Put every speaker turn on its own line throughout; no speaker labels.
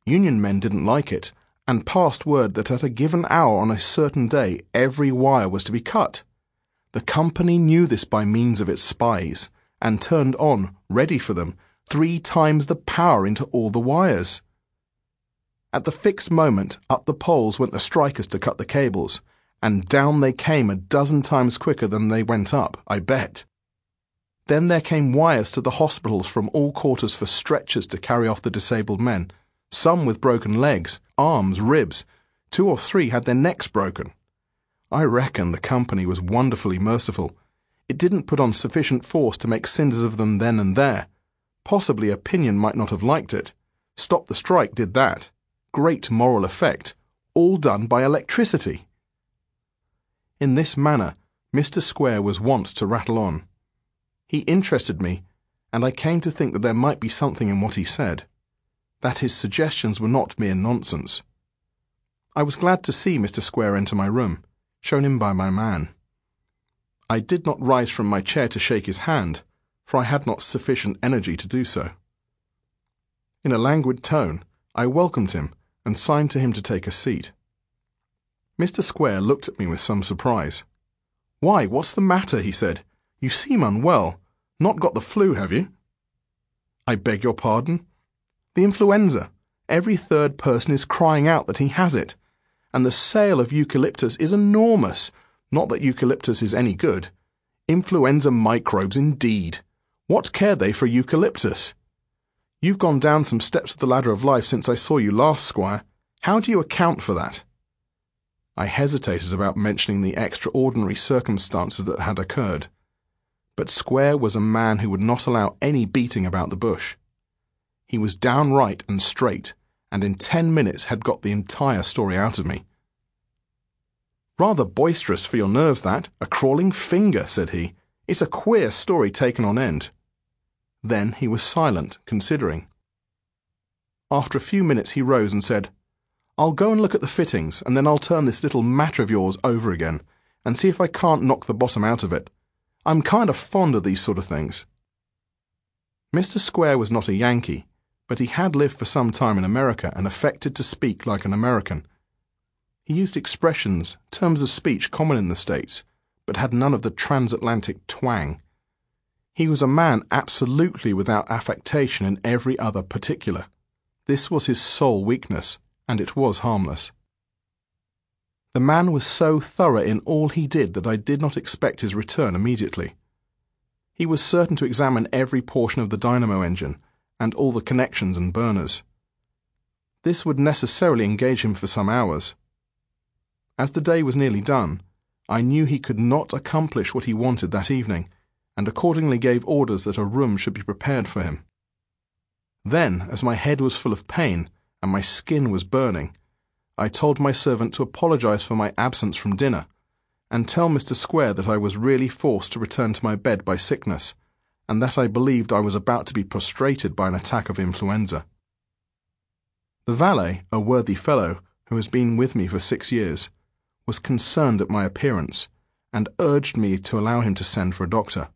Union men didn't like it, and passed word that at a given hour on a certain day every wire was to be cut. The company knew this by means of its spies, and turned on, ready for them, 3 times the power into all the wires. At the fixed moment, up the poles went the strikers to cut the cables, and down they came a dozen times quicker than they went up, I bet. Then there came wires to the hospitals from all quarters for stretchers to carry off the disabled men, some with broken legs, arms, ribs. 2 or 3 had their necks broken. I reckon the company was wonderfully merciful. It didn't put on sufficient force to make cinders of them then and there. Possibly opinion might not have liked it. Stop the Strike did that. Great moral effect. All done by electricity. In this manner, Mr. Square was wont to rattle on. He interested me, and I came to think that there might be something in what he said, that his suggestions were not mere nonsense. I was glad to see Mr. Square enter my room, shown in by my man. I did not rise from my chair to shake his hand, for I had not sufficient energy to do so. In a languid tone, I welcomed him and signed to him to take a seat. Mr. Square looked at me with some surprise. "Why, what's the matter?" he said. "You seem unwell. Not got the flu, have you?" "I beg your pardon?" "The influenza. Every 3rd person is crying out that he has it. And the sale of eucalyptus is enormous. Not that eucalyptus is any good. Influenza microbes indeed. What care they for eucalyptus? You've gone down some steps of the ladder of life since I saw you last, Squire. How do you account for that?" I hesitated about mentioning the extraordinary circumstances that had occurred. But Square was a man who would not allow any beating about the bush. He was downright and straight, and in 10 minutes had got the entire story out of me. "Rather boisterous for your nerves, that. A crawling finger," said he. "It's a queer story taken on end." Then he was silent, considering. After a few minutes he rose and said, "I'll go and look at the fittings, and then I'll turn this little matter of yours over again, and see if I can't knock the bottom out of it. I'm kind of fond of these sort of things." Mr. Square was not a Yankee, but he had lived for some time in America and affected to speak like an American. He used expressions, terms of speech common in the States, but had none of the transatlantic twang. He was a man absolutely without affectation in every other particular. This was his sole weakness, and it was harmless. The man was so thorough in all he did that I did not expect his return immediately. He was certain to examine every portion of the dynamo engine, and all the connections and burners. This would necessarily engage him for some hours. As the day was nearly done, I knew he could not accomplish what he wanted that evening, and accordingly gave orders that a room should be prepared for him. Then, as my head was full of pain, and my skin was burning, I told my servant to apologize for my absence from dinner, and tell Mr. Square that I was really forced to return to my bed by sickness, and that I believed I was about to be prostrated by an attack of influenza. The valet, a worthy fellow who has been with me for 6 years, was concerned at my appearance, and urged me to allow him to send for a doctor.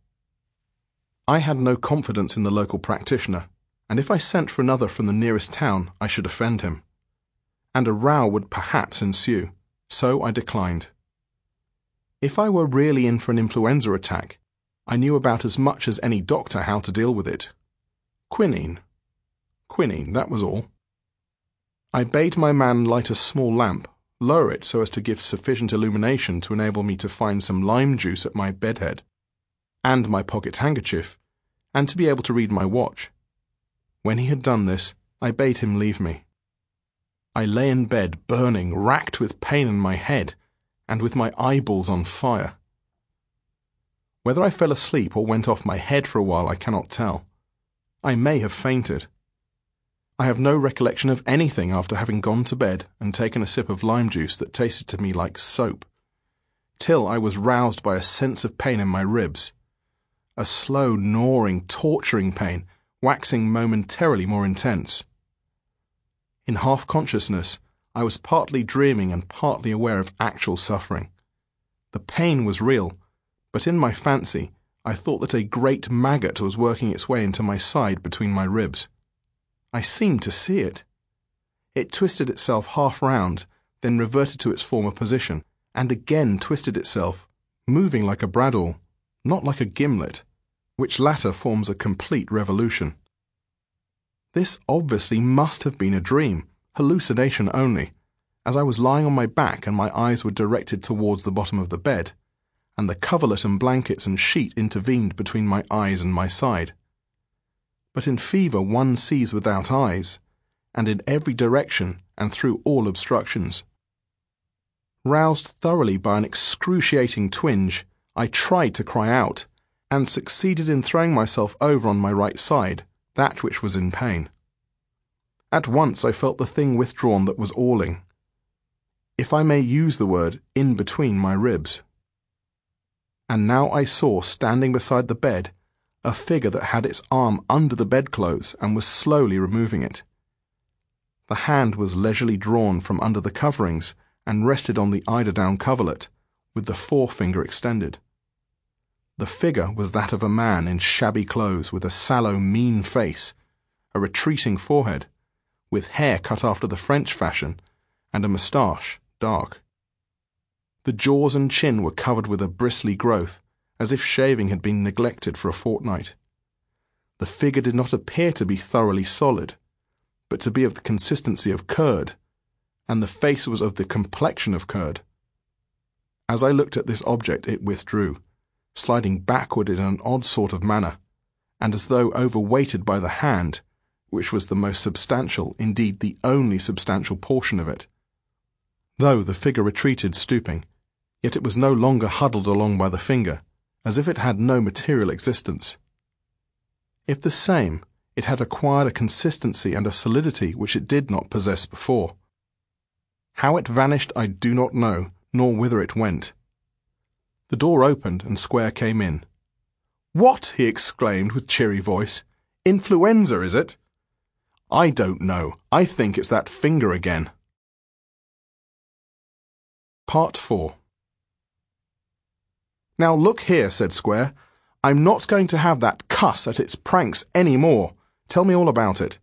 I had no confidence in the local practitioner, and if I sent for another from the nearest town, I should offend him, and a row would perhaps ensue, so I declined. If I were really in for an influenza attack, I knew about as much as any doctor how to deal with it. Quinine, that was all. I bade my man light a small lamp, lower it so as to give sufficient illumination to enable me to find some lime juice at my bedhead, and my pocket handkerchief, and to be able to read my watch. When he had done this, I bade him leave me. I lay in bed burning, racked with pain in my head, and with my eyeballs on fire. Whether I fell asleep or went off my head for a while I cannot tell. I may have fainted. I have no recollection of anything after having gone to bed and taken a sip of lime juice that tasted to me like soap, till I was roused by a sense of pain in my ribs, a slow, gnawing, torturing pain, waxing momentarily more intense. In half-consciousness, I was partly dreaming and partly aware of actual suffering. The pain was real, but in my fancy, I thought that a great maggot was working its way into my side between my ribs. I seemed to see it. It twisted itself half round, then reverted to its former position, and again twisted itself, moving like a bradawl, not like a gimlet, which latter forms a complete revolution. This obviously must have been a dream, hallucination only, as I was lying on my back and my eyes were directed towards the bottom of the bed, and the coverlet and blankets and sheet intervened between my eyes and my side. But in fever one sees without eyes, and in every direction and through all obstructions. Roused thoroughly by an excruciating twinge, I tried to cry out, and succeeded in throwing myself over on my right side, that which was in pain. At once I felt the thing withdrawn that was awling, if I may use the word, in between my ribs. And now I saw, standing beside the bed, a figure that had its arm under the bedclothes and was slowly removing it. The hand was leisurely drawn from under the coverings and rested on the eiderdown coverlet, with the forefinger extended. The figure was that of a man in shabby clothes with a sallow, mean face, a retreating forehead, with hair cut after the French fashion, and a moustache, dark. The jaws and chin were covered with a bristly growth, as if shaving had been neglected for a fortnight. The figure did not appear to be thoroughly solid, but to be of the consistency of curd, and the face was of the complexion of curd. As I looked at this object, it withdrew, sliding backward in an odd sort of manner, and as though overweighted by the hand, which was the most substantial, indeed the only substantial portion of it. Though the figure retreated stooping, yet it was no longer huddled along by the finger, as if it had no material existence. If the same, it had acquired a consistency and a solidity which it did not possess before. How it vanished I do not know, nor whither it went. The door opened and Square came in. "What?" he exclaimed with cheery voice. "Influenza, is it?" "I don't know. I think it's that finger again." Part 4. "Now look here," said Square. "I'm not going to have that cuss at its pranks any more. Tell me all about it."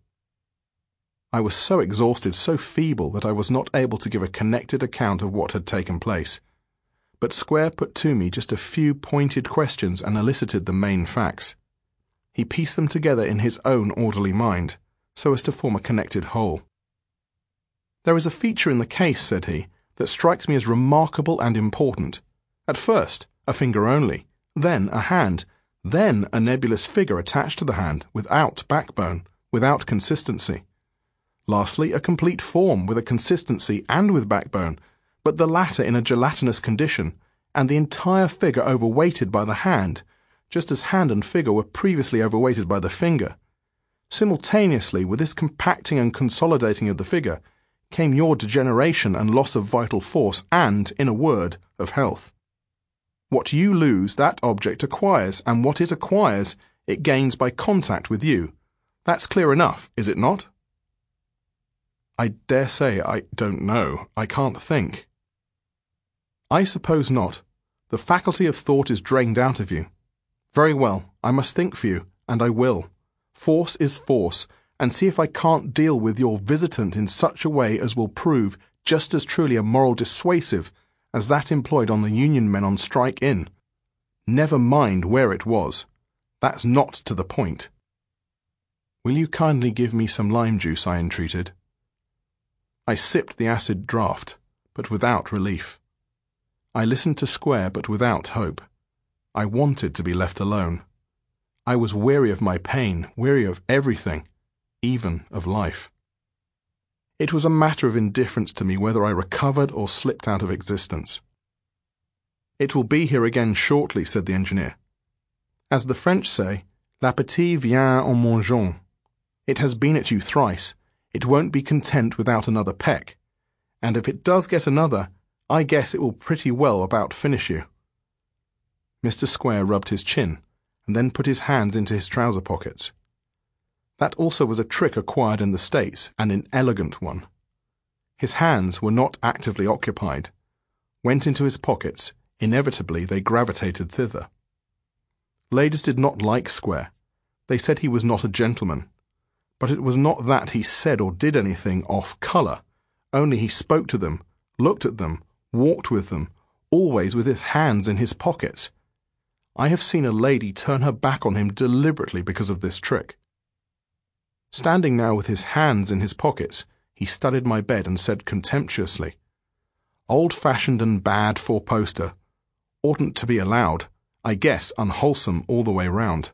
I was so exhausted, so feeble, that I was not able to give a connected account of what had taken place. But Square put to me just a few pointed questions and elicited the main facts. He pieced them together in his own orderly mind, so as to form a connected whole. "There is a feature in the case," said he, "that strikes me as remarkable and important. At first, a finger only, then a hand, then a nebulous figure attached to the hand, without backbone, without consistency. Lastly, a complete form with a consistency and with backbone, but the latter in a gelatinous condition, and the entire figure overweighted by the hand, just as hand and figure were previously overweighted by the finger. Simultaneously with this compacting and consolidating of the figure came your degeneration and loss of vital force and, in a word, of health. What you lose, that object acquires, and what it acquires, it gains by contact with you. That's clear enough, is it not?" "I dare say I don't know. I can't think." "I suppose not. The faculty of thought is drained out of you. Very well, I must think for you, and I will. Force is force, and see if I can't deal with your visitant in such a way as will prove just as truly a moral dissuasive as that employed on the Union men on Strike Inn. Never mind where it was. That's not to the point." "Will you kindly give me some lime juice?" I entreated. I sipped the acid draught, but without relief. I listened to Square, but without hope. I wanted to be left alone. I was weary of my pain, weary of everything, even of life. It was a matter of indifference to me whether I recovered or slipped out of existence. "It will be here again shortly," said the engineer. "As the French say, l'appétit vient en mangeant. It has been at you thrice. It won't be content without another peck, and if it does get another, I guess it will pretty well about finish you." Mr. Square rubbed his chin, and then put his hands into his trouser pockets. That also was a trick acquired in the States, and an elegant one. His hands were not actively occupied, went into his pockets, inevitably they gravitated thither. Ladies did not like Square. They said he was not a gentleman. But it was not that he said or did anything off colour, only he spoke to them, looked at them, walked with them, always with his hands in his pockets. I have seen a lady turn her back on him deliberately because of this trick. Standing now with his hands in his pockets, he studied my bed and said contemptuously, "Old-fashioned and bad four-poster. Oughtn't to be allowed. I guess unwholesome all the way round."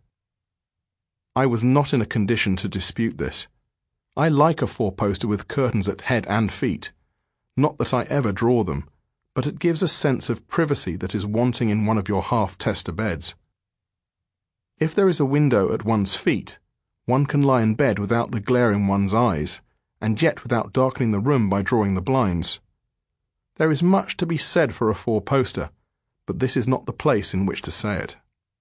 I was not in a condition to dispute this. I like a four-poster with curtains at head and feet. Not that I ever draw them, but it gives a sense of privacy that is wanting in one of your half-tester beds. If there is a window at one's feet, one can lie in bed without the glare in one's eyes, and yet without darkening the room by drawing the blinds. There is much to be said for a four-poster, but this is not the place in which to say it.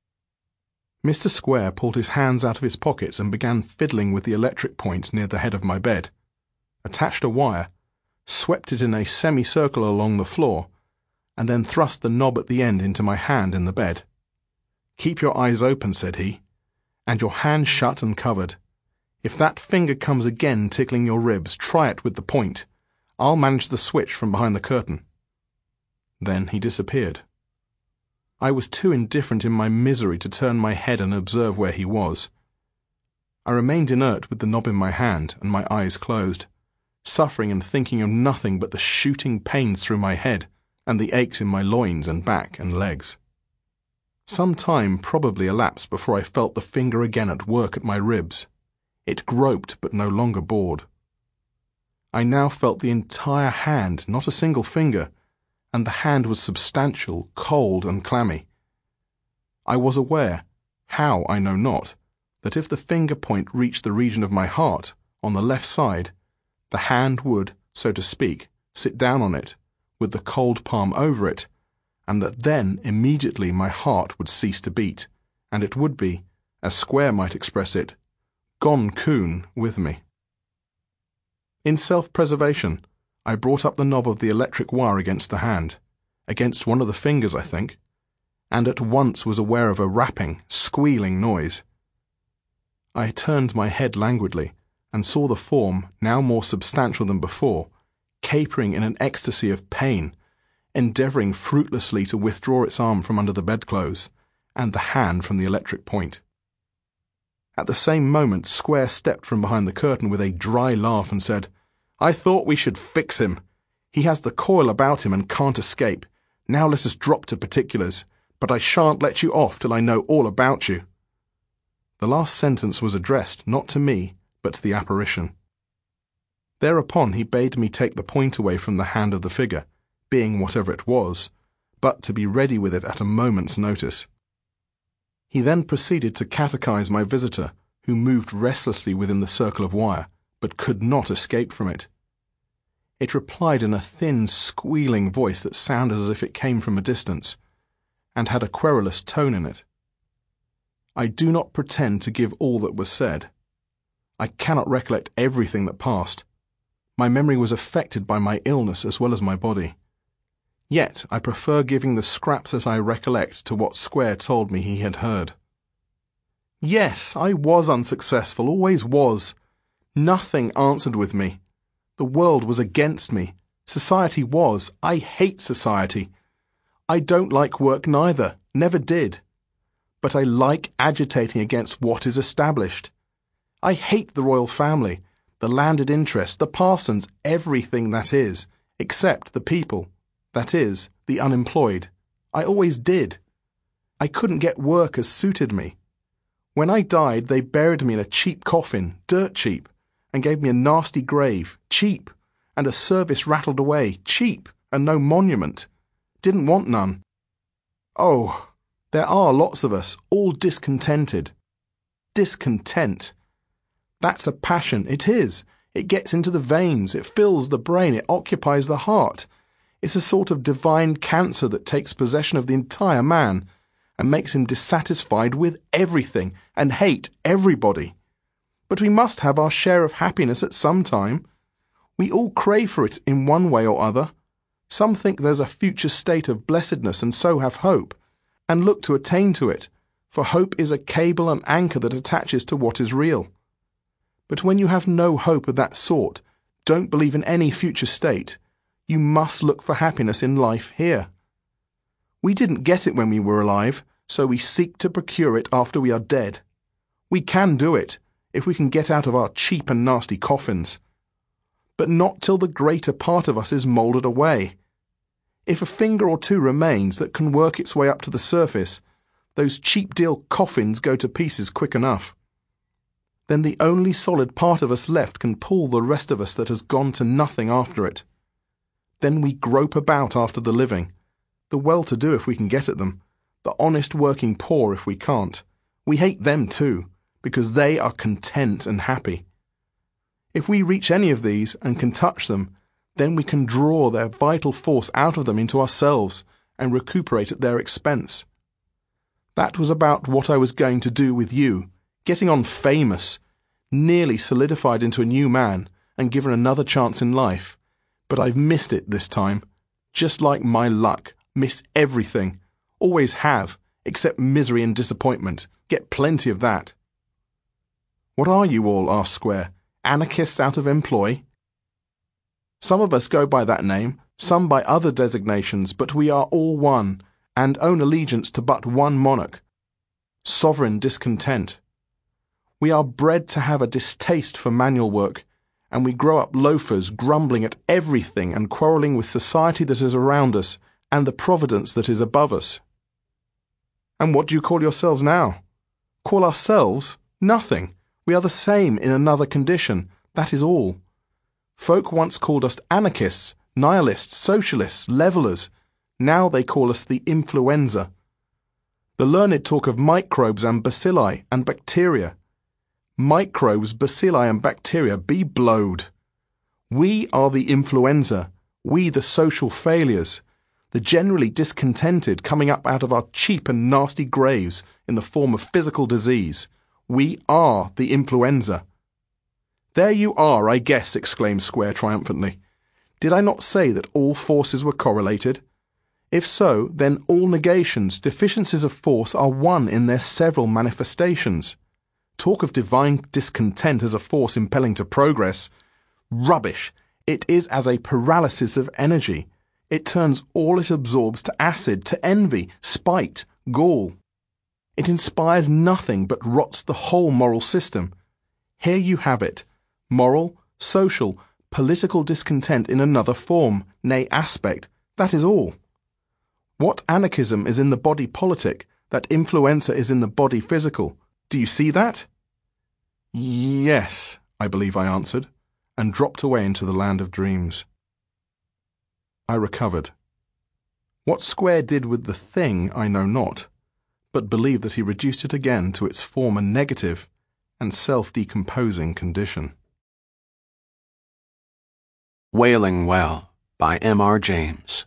Mr. Square pulled his hands out of his pockets and began fiddling with the electric point near the head of my bed, attached a wire, swept it in a semicircle along the floor, and then thrust the knob at the end into my hand in the bed. "Keep your eyes open," said he, "and your hand shut and covered. If that finger comes again tickling your ribs, try it with the point. I'll manage the switch from behind the curtain." Then he disappeared. I was too indifferent in my misery to turn my head and observe where he was. I remained inert with the knob in my hand and my eyes closed, suffering and thinking of nothing but the shooting pains through my head and the aches in my loins and back and legs. Some time probably elapsed before I felt the finger again at work at my ribs. It groped but no longer bored. I now felt the entire hand, not a single finger, and the hand was substantial, cold, and clammy. I was aware, how I know not, that if the finger point reached the region of my heart, on the left side, the hand would, so to speak, sit down on it, with the cold palm over it, and that then immediately my heart would cease to beat, and it would be, as Square might express it, gone coon with me. In self-preservation, I brought up the knob of the electric wire against the hand, against one of the fingers, I think, and at once was aware of a rapping, squealing noise. I turned my head languidly and saw the form, now more substantial than before, capering in an ecstasy of pain, endeavouring fruitlessly to withdraw its arm from under the bedclothes and the hand from the electric point. At the same moment, Square stepped from behind the curtain with a dry laugh and said, "I thought we should fix him. He has the coil about him and can't escape. Now let us drop to particulars, but I shan't let you off till I know all about you." The last sentence was addressed not to me, but to the apparition. Thereupon he bade me take the point away from the hand of the figure, being whatever it was, but to be ready with it at a moment's notice. He then proceeded to catechize my visitor, who moved restlessly within the circle of wire, but could not escape from it. It replied in a thin, squealing voice that sounded as if it came from a distance, and had a querulous tone in it. I do not pretend to give all that was said. I cannot recollect everything that passed. My memory was affected by my illness as well as my body. Yet I prefer giving the scraps as I recollect to what Square told me he had heard. Yes, I was unsuccessful, always was. Nothing answered with me. The world was against me. Society was. I hate society. I don't like work neither, never did. But I like agitating against what is established. I hate the royal family, the landed interest, the parsons, everything that is, except the people, that is, the unemployed. I always did. I couldn't get work as suited me. When I died, they buried me in a cheap coffin, dirt cheap, and gave me a nasty grave, cheap, and a service rattled away, cheap, and no monument. Didn't want none. Oh, there are lots of us, all discontented. Discontent. That's a passion, it is. It gets into the veins, it fills the brain, it occupies the heart. It's a sort of divine cancer that takes possession of the entire man and makes him dissatisfied with everything and hate everybody. But we must have our share of happiness at some time. We all crave for it in one way or other. Some think there's a future state of blessedness and so have hope, and look to attain to it, for hope is a cable and anchor that attaches to what is real. But when you have no hope of that sort, don't believe in any future state, you must look for happiness in life here. We didn't get it when we were alive, so we seek to procure it after we are dead. We can do it, if we can get out of our cheap and nasty coffins. But not till the greater part of us is moulded away. If a finger or two remains that can work its way up to the surface, those cheap deal coffins go to pieces quick enough. Then the only solid part of us left can pull the rest of us that has gone to nothing after it. Then we grope about after the living, the well-to-do if we can get at them, the honest working poor if we can't. We hate them too, because they are content and happy. If we reach any of these and can touch them, then we can draw their vital force out of them into ourselves and recuperate at their expense. That was about what I was going to do with you, getting on famous, nearly solidified into a new man and given another chance in life. But I've missed it this time. Just like my luck, miss everything. Always have, except misery and disappointment. Get plenty of that. What are you all? Asked Square. Anarchists out of employ? Some of us go by that name, some by other designations, but we are all one, and own allegiance to but one monarch. Sovereign discontent. We are bred to have a distaste for manual work, and we grow up loafers grumbling at everything and quarrelling with society that is around us and the providence that is above us. And what do you call yourselves now? Call ourselves? Nothing. We are the same in another condition, that is all. Folk once called us anarchists, nihilists, socialists, levellers. Now they call us the influenza. The learned talk of microbes and bacilli and bacteria. Microbes, bacilli and bacteria be blowed. We are the influenza, we the social failures, the generally discontented coming up out of our cheap and nasty graves in the form of physical disease. We are the influenza. There you are, I guess, exclaimed Square triumphantly. Did I not say that all forces were correlated? If so, then all negations, deficiencies of force are one in their several manifestations. Talk of divine discontent as a force impelling to progress. Rubbish! It is as a paralysis of energy. It turns all it absorbs to acid, to envy, spite, gall. It inspires nothing but rots the whole moral system. Here you have it. Moral, social, political discontent in another form, nay aspect. That is all. What anarchism is in the body politic, that influenza is in the body physical. Do you see that? Yes, I believe I answered, and dropped away into the land of dreams. I recovered. What Square did with the thing I know not, but believe that he reduced it again to its former negative and self-decomposing condition.
Wailing Well by M.R. James.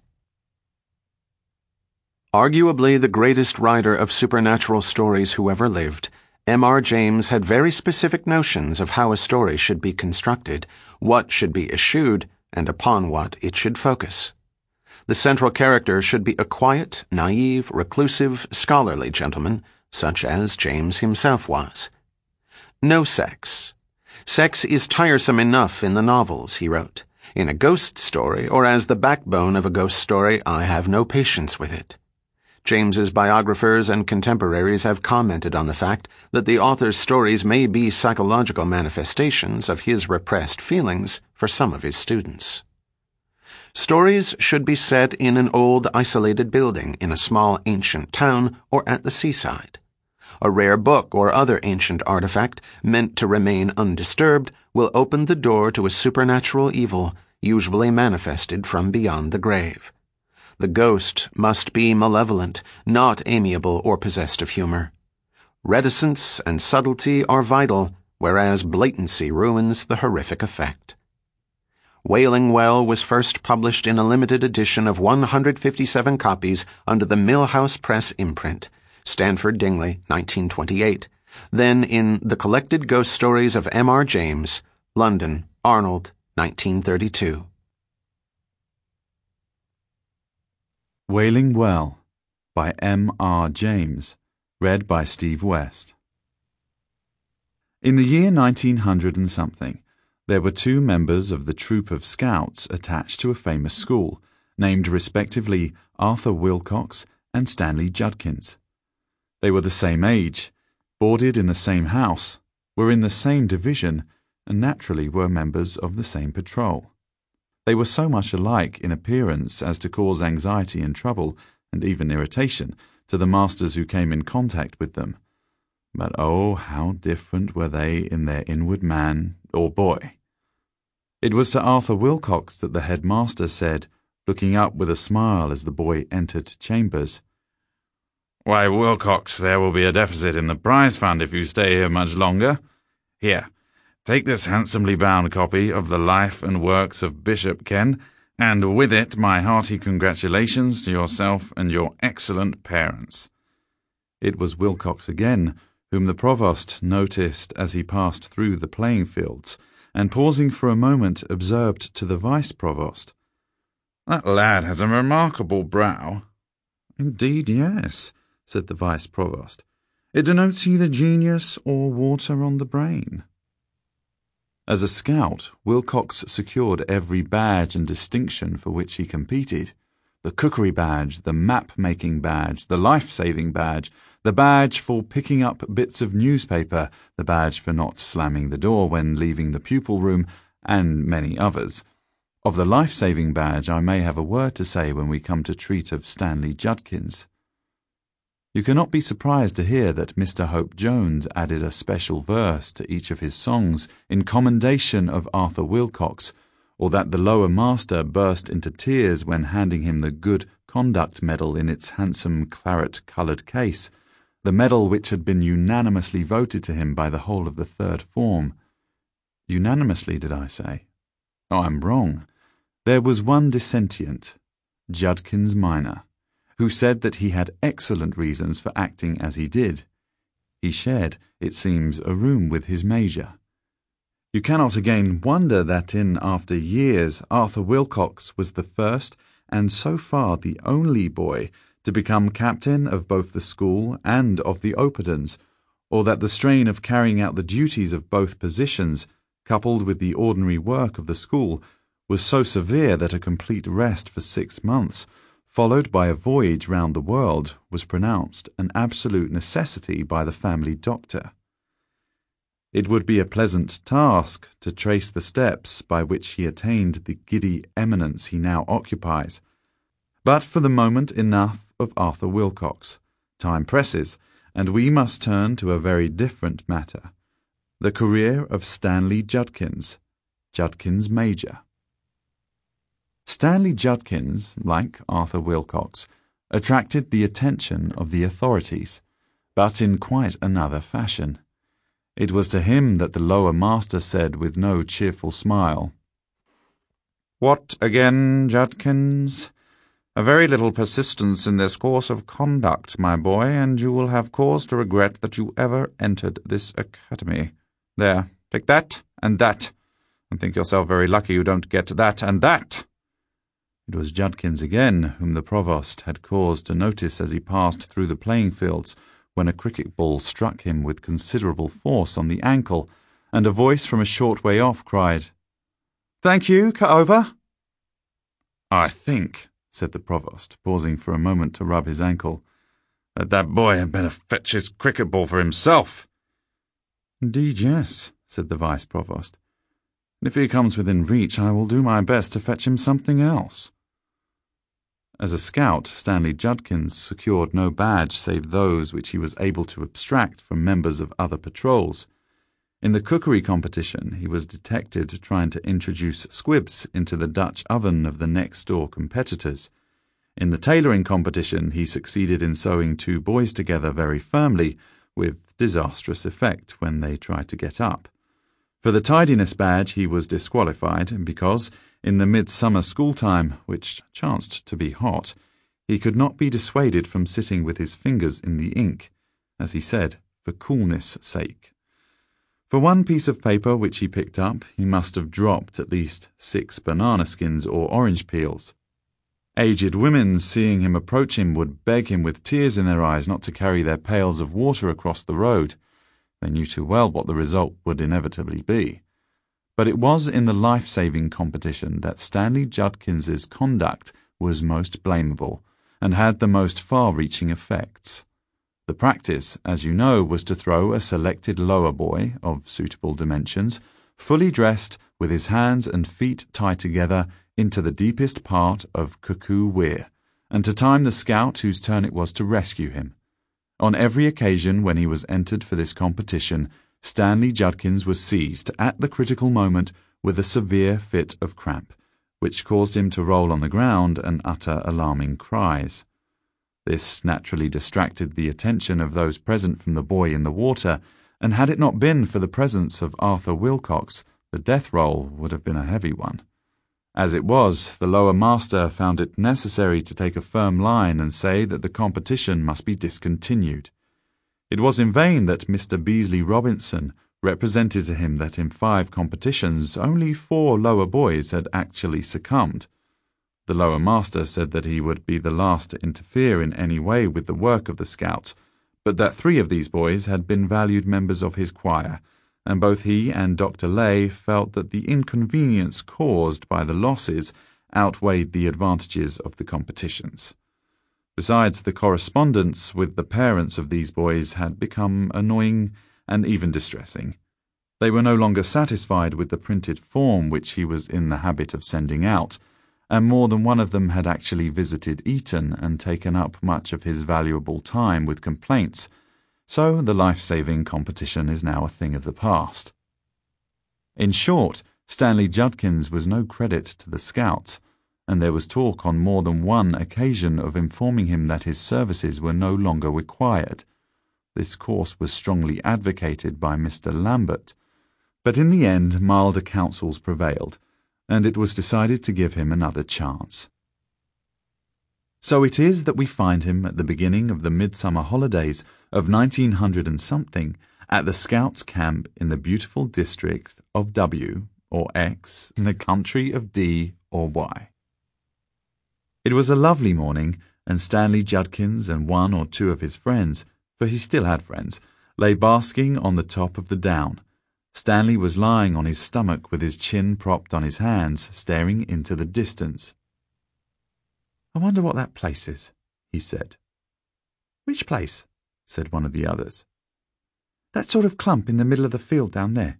Arguably the greatest writer of supernatural stories who ever lived, M.R. James had very specific notions of how a story should be constructed, what should be eschewed, and upon what it should focus. The central character should be a quiet, naive, reclusive, scholarly gentleman, such as James himself was. No sex. Sex is tiresome enough in the novels, he wrote. In a ghost story, or as the backbone of a ghost story, I have no patience with it. James's biographers and contemporaries have commented on the fact that the author's stories may be psychological manifestations of his repressed feelings for some of his students. Stories should be set in an old isolated building in a small ancient town or at the seaside. A rare book or other ancient artifact meant to remain undisturbed will open the door to a supernatural evil, usually manifested from beyond the grave. The ghost must be malevolent, not amiable or possessed of humor. Reticence and subtlety are vital, whereas blatancy ruins the horrific effect. Wailing Well was first published in a limited edition of 157 copies under the Millhouse Press imprint, Stanford Dingley, 1928, then in The Collected Ghost Stories of M.R. James, London, Arnold, 1932.
Wailing Well by M.R. James, read by Steve West. In the year 1900 and something, there were two members of the troop of scouts attached to a famous school, named respectively Arthur Wilcox and Stanley Judkins. They were the same age, boarded in the same house, were in the same division, and naturally were members of the same patrol. They were so much alike in appearance as to cause anxiety and trouble, and even irritation, to the masters who came in contact with them. But oh, how different were they in their inward man or boy. It was to Arthur Wilcox that the headmaster said, looking up with a smile as the boy entered chambers, "Why, Wilcox, there will be a deficit in the prize fund if you stay here much longer. Here, take this handsomely bound copy of the life and works of Bishop Ken, and with it my hearty congratulations to yourself and your excellent parents." It was Wilcox again, whom the provost noticed as he passed through the playing fields, and pausing for a moment observed to the vice-provost, "That lad has a remarkable brow." "Indeed, yes," said the vice-provost. "It denotes either genius or water on the brain." As a scout, Wilcox secured every badge and distinction for which he competed. The cookery badge, the map-making badge, the life-saving badge, the badge for picking up bits of newspaper, the badge for not slamming the door when leaving the pupil room, and many others. Of the life-saving badge I may have a word to say when we come to treat of Stanley Judkins. You cannot be surprised to hear that Mr. Hope Jones added a special verse to each of his songs in commendation of Arthur Wilcox, or that the lower master burst into tears when handing him the Good Conduct Medal in its handsome claret-coloured case, the medal which had been unanimously voted to him by the whole of the third form. Unanimously, did I say? Oh, I'm wrong. There was one dissentient, Judkins minor, who said that he had excellent reasons for acting as he did. He shared, it seems, a room with his major. You cannot again wonder that in after years Arthur Wilcox was the first and so far the only boy to become captain of both the school and of the Operdons, or that the strain of carrying out the duties of both positions, coupled with the ordinary work of the school, was so severe that a complete rest for 6 months, followed by a voyage round the world, was pronounced an absolute necessity by the family doctor. It would be a pleasant task to trace the steps by which he attained the giddy eminence he now occupies. But for the moment enough of Arthur Wilcox. Time presses, and we must turn to a very different matter, the career of Stanley Judkins, Judkins Major. Stanley Judkins, like Arthur Wilcox, attracted the attention of the authorities, but in quite another fashion. It was to him that the lower master said with no cheerful smile, "What again, Judkins? A very little persistence in this course of conduct, my boy, and you will have cause to regret that you ever entered this academy. There, take that, and think yourself very lucky you don't get that and that." It was Judkins again whom the provost had cause to notice as he passed through the playing fields, when a cricket ball struck him with considerable force on the ankle, and a voice from a short way off cried, "Thank you, cut over." "I think," said the provost, pausing for a moment to rub his ankle, "that boy had better fetch his cricket ball for himself." "Indeed, yes," said the vice-provost. "If he comes within reach, I will do my best to fetch him something else." As a scout, Stanley Judkins secured no badge save those which he was able to abstract from members of other patrols. In the cookery competition, he was detected trying to introduce squibs into the Dutch oven of the next-door competitors. In the tailoring competition, he succeeded in sewing 2 boys together very firmly, with disastrous effect when they tried to get up. For the tidiness badge he was disqualified because, in the midsummer school-time, which chanced to be hot, he could not be dissuaded from sitting with his fingers in the ink, as he said, for coolness' sake. For one piece of paper which he picked up, he must have dropped at least 6 banana skins or orange peels. Aged women, seeing him approach him, would beg him with tears in their eyes not to carry their pails of water across the road. They knew too well what the result would inevitably be. But it was in the life-saving competition that Stanley Judkins's conduct was most blamable and had the most far-reaching effects. The practice, as you know, was to throw a selected lower boy of suitable dimensions, fully dressed, with his hands and feet tied together, into the deepest part of Cuckoo Weir, and to time the scout whose turn it was to rescue him. On every occasion when he was entered for this competition, Stanley Judkins was seized at the critical moment with a severe fit of cramp, which caused him to roll on the ground and utter alarming cries. This naturally distracted the attention of those present from the boy in the water, and had it not been for the presence of Arthur Wilcox, the death roll would have been a heavy one. As it was, the lower master found it necessary to take a firm line and say that the competition must be discontinued. It was in vain that Mr. Beasley Robinson represented to him that in 5 competitions only 4 lower boys had actually succumbed. The lower master said that he would be the last to interfere in any way with the work of the scouts, but that 3 of these boys had been valued members of his choir, and both he and Dr. Lay felt that the inconvenience caused by the losses outweighed the advantages of the competitions. Besides, the correspondence with the parents of these boys had become annoying and even distressing. They were no longer satisfied with the printed form which he was in the habit of sending out, and more than one of them had actually visited Eton and taken up much of his valuable time with complaints, so the life-saving competition is now a thing of the past. In short, Stanley Judkins was no credit to the scouts, and there was talk on more than one occasion of informing him that his services were no longer required. This course was strongly advocated by Mr. Lambert, but in the end milder counsels prevailed, and it was decided to give him another chance. So it is that we find him at the beginning of the midsummer holidays of 1900 and something at the Scouts' camp in the beautiful district of W or X in the country of D or Y. It was a lovely morning, and Stanley Judkins and 1 or 2 of his friends, for he still had friends, lay basking on the top of the down. Stanley was lying on his stomach with his chin propped on his hands, staring into the distance. "I wonder what that place is," he said. "Which place?" said one of the others. "That sort of clump in the middle of the field down there."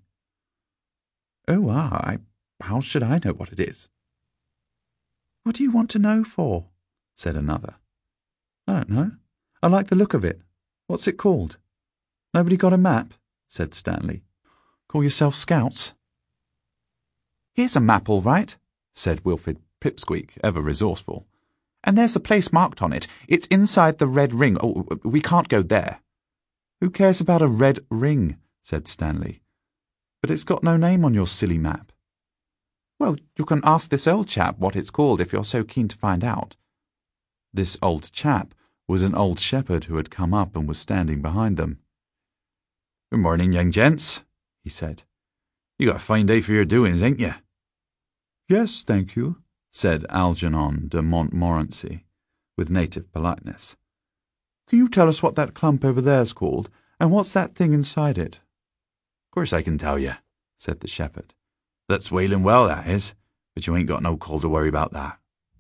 "Oh, how should I know what it is?" "What do you want to know for?" said another. "I don't know. I like the look of it. What's it called?" "Nobody got a map?" said Stanley. "Call yourself Scouts?" "Here's a map, all right," said Wilfrid Pipsqueak, ever resourceful. "And there's the place marked on it. It's inside the red ring. Oh, we can't go there." "Who cares about a red ring?" said Stanley. "But it's got no name on your silly map." "Well, you can ask this old chap what it's called if you're so keen to find out." This old chap was an old shepherd who had come up and was standing behind them. "Good morning, young gents," he said. "You got a fine day for your doings, ain't you?" "Yes, thank you," said Algernon de Montmorency, with native politeness. "Can you tell us what that clump over there's called, and what's that thing inside it?" "Of course I can tell you," said the shepherd. "That's Wailing Well, that is, but you ain't got no call to worry about that."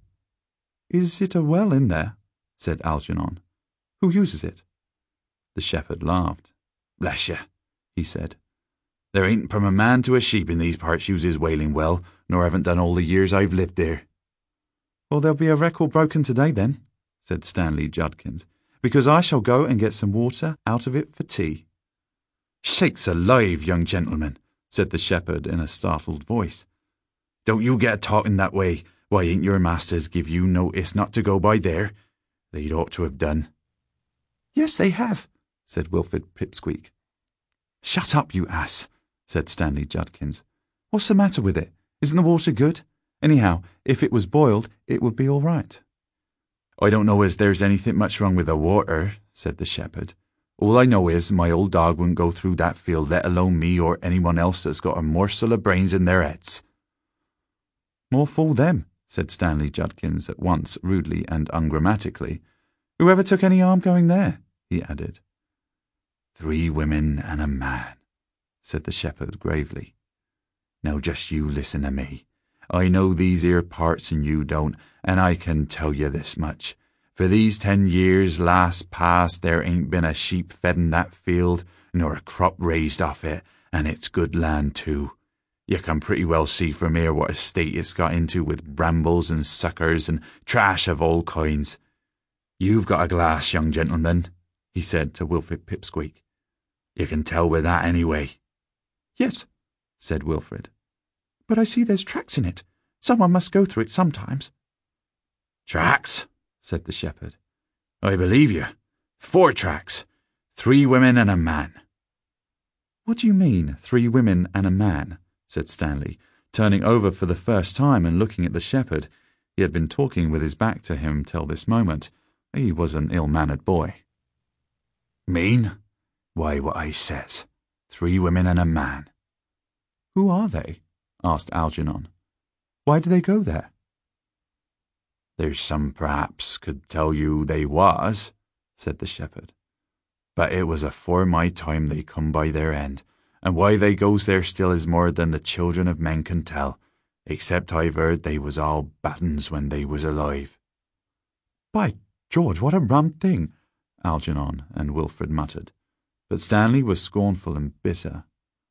"Is it a well in there?" said Algernon. "Who uses it?" The shepherd laughed. "Bless you," he said. "There ain't from a man to a sheep in these parts uses Wailing Well, nor haven't done all the years I've lived here." "Well, there'll be a record broken today, then," said Stanley Judkins, "because I shall go and get some water out of it for tea." "Sakes alive, young gentleman," said the shepherd in a startled voice. "Don't you get a talking that way. Why, ain't your masters give you notice not to go by there? They'd ought to have done." "Yes, they have," said Wilfrid Pipsqueak. "Shut up, you ass," said Stanley Judkins. "What's the matter with it? Isn't the water good? Anyhow, if it was boiled, it would be all right." "I don't know as there's anything much wrong with the water," said the shepherd. "All I know is my old dog wouldn't go through that field, let alone me or anyone else that's got a morsel of brains in their heads." "More fool them," said Stanley Judkins at once rudely and ungrammatically. "Whoever took any harm going there?" he added. 3 women and a man," said the shepherd gravely. "Now just you listen to me. I know these 'ere parts and you don't, and I can tell you this much. For these 10 years last past there ain't been a sheep fed in that field, nor a crop raised off it, and it's good land too. You can pretty well see from here what a state it's got into with brambles and suckers and trash of all kinds. You've got a glass, young gentleman," he said to Wilfrid Pipsqueak. "You can tell with that anyway."
"Yes," said Wilfrid. "But I see there's tracks in it. Someone must go through it sometimes."
"Tracks?" said the shepherd. "I believe you. 4 tracks. 3 women and a man."
"What do you mean, 3 women and a man?" said Stanley, turning over for the first time and looking at the shepherd. He had been talking with his back to him till this moment. He was an ill-mannered boy.
"Mean? Why, what I says. 3 women and a man."
"Who are they?" asked Algernon. "Why do they go there?"
"There's some perhaps could tell you they was," said the shepherd. "But it was afore my time they come by their end, and why they goes there still is more than the children of men can tell, except I've heard they was all battens when they was alive."
"By George, what a rum thing!" Algernon and Wilfrid muttered, but Stanley was scornful and bitter.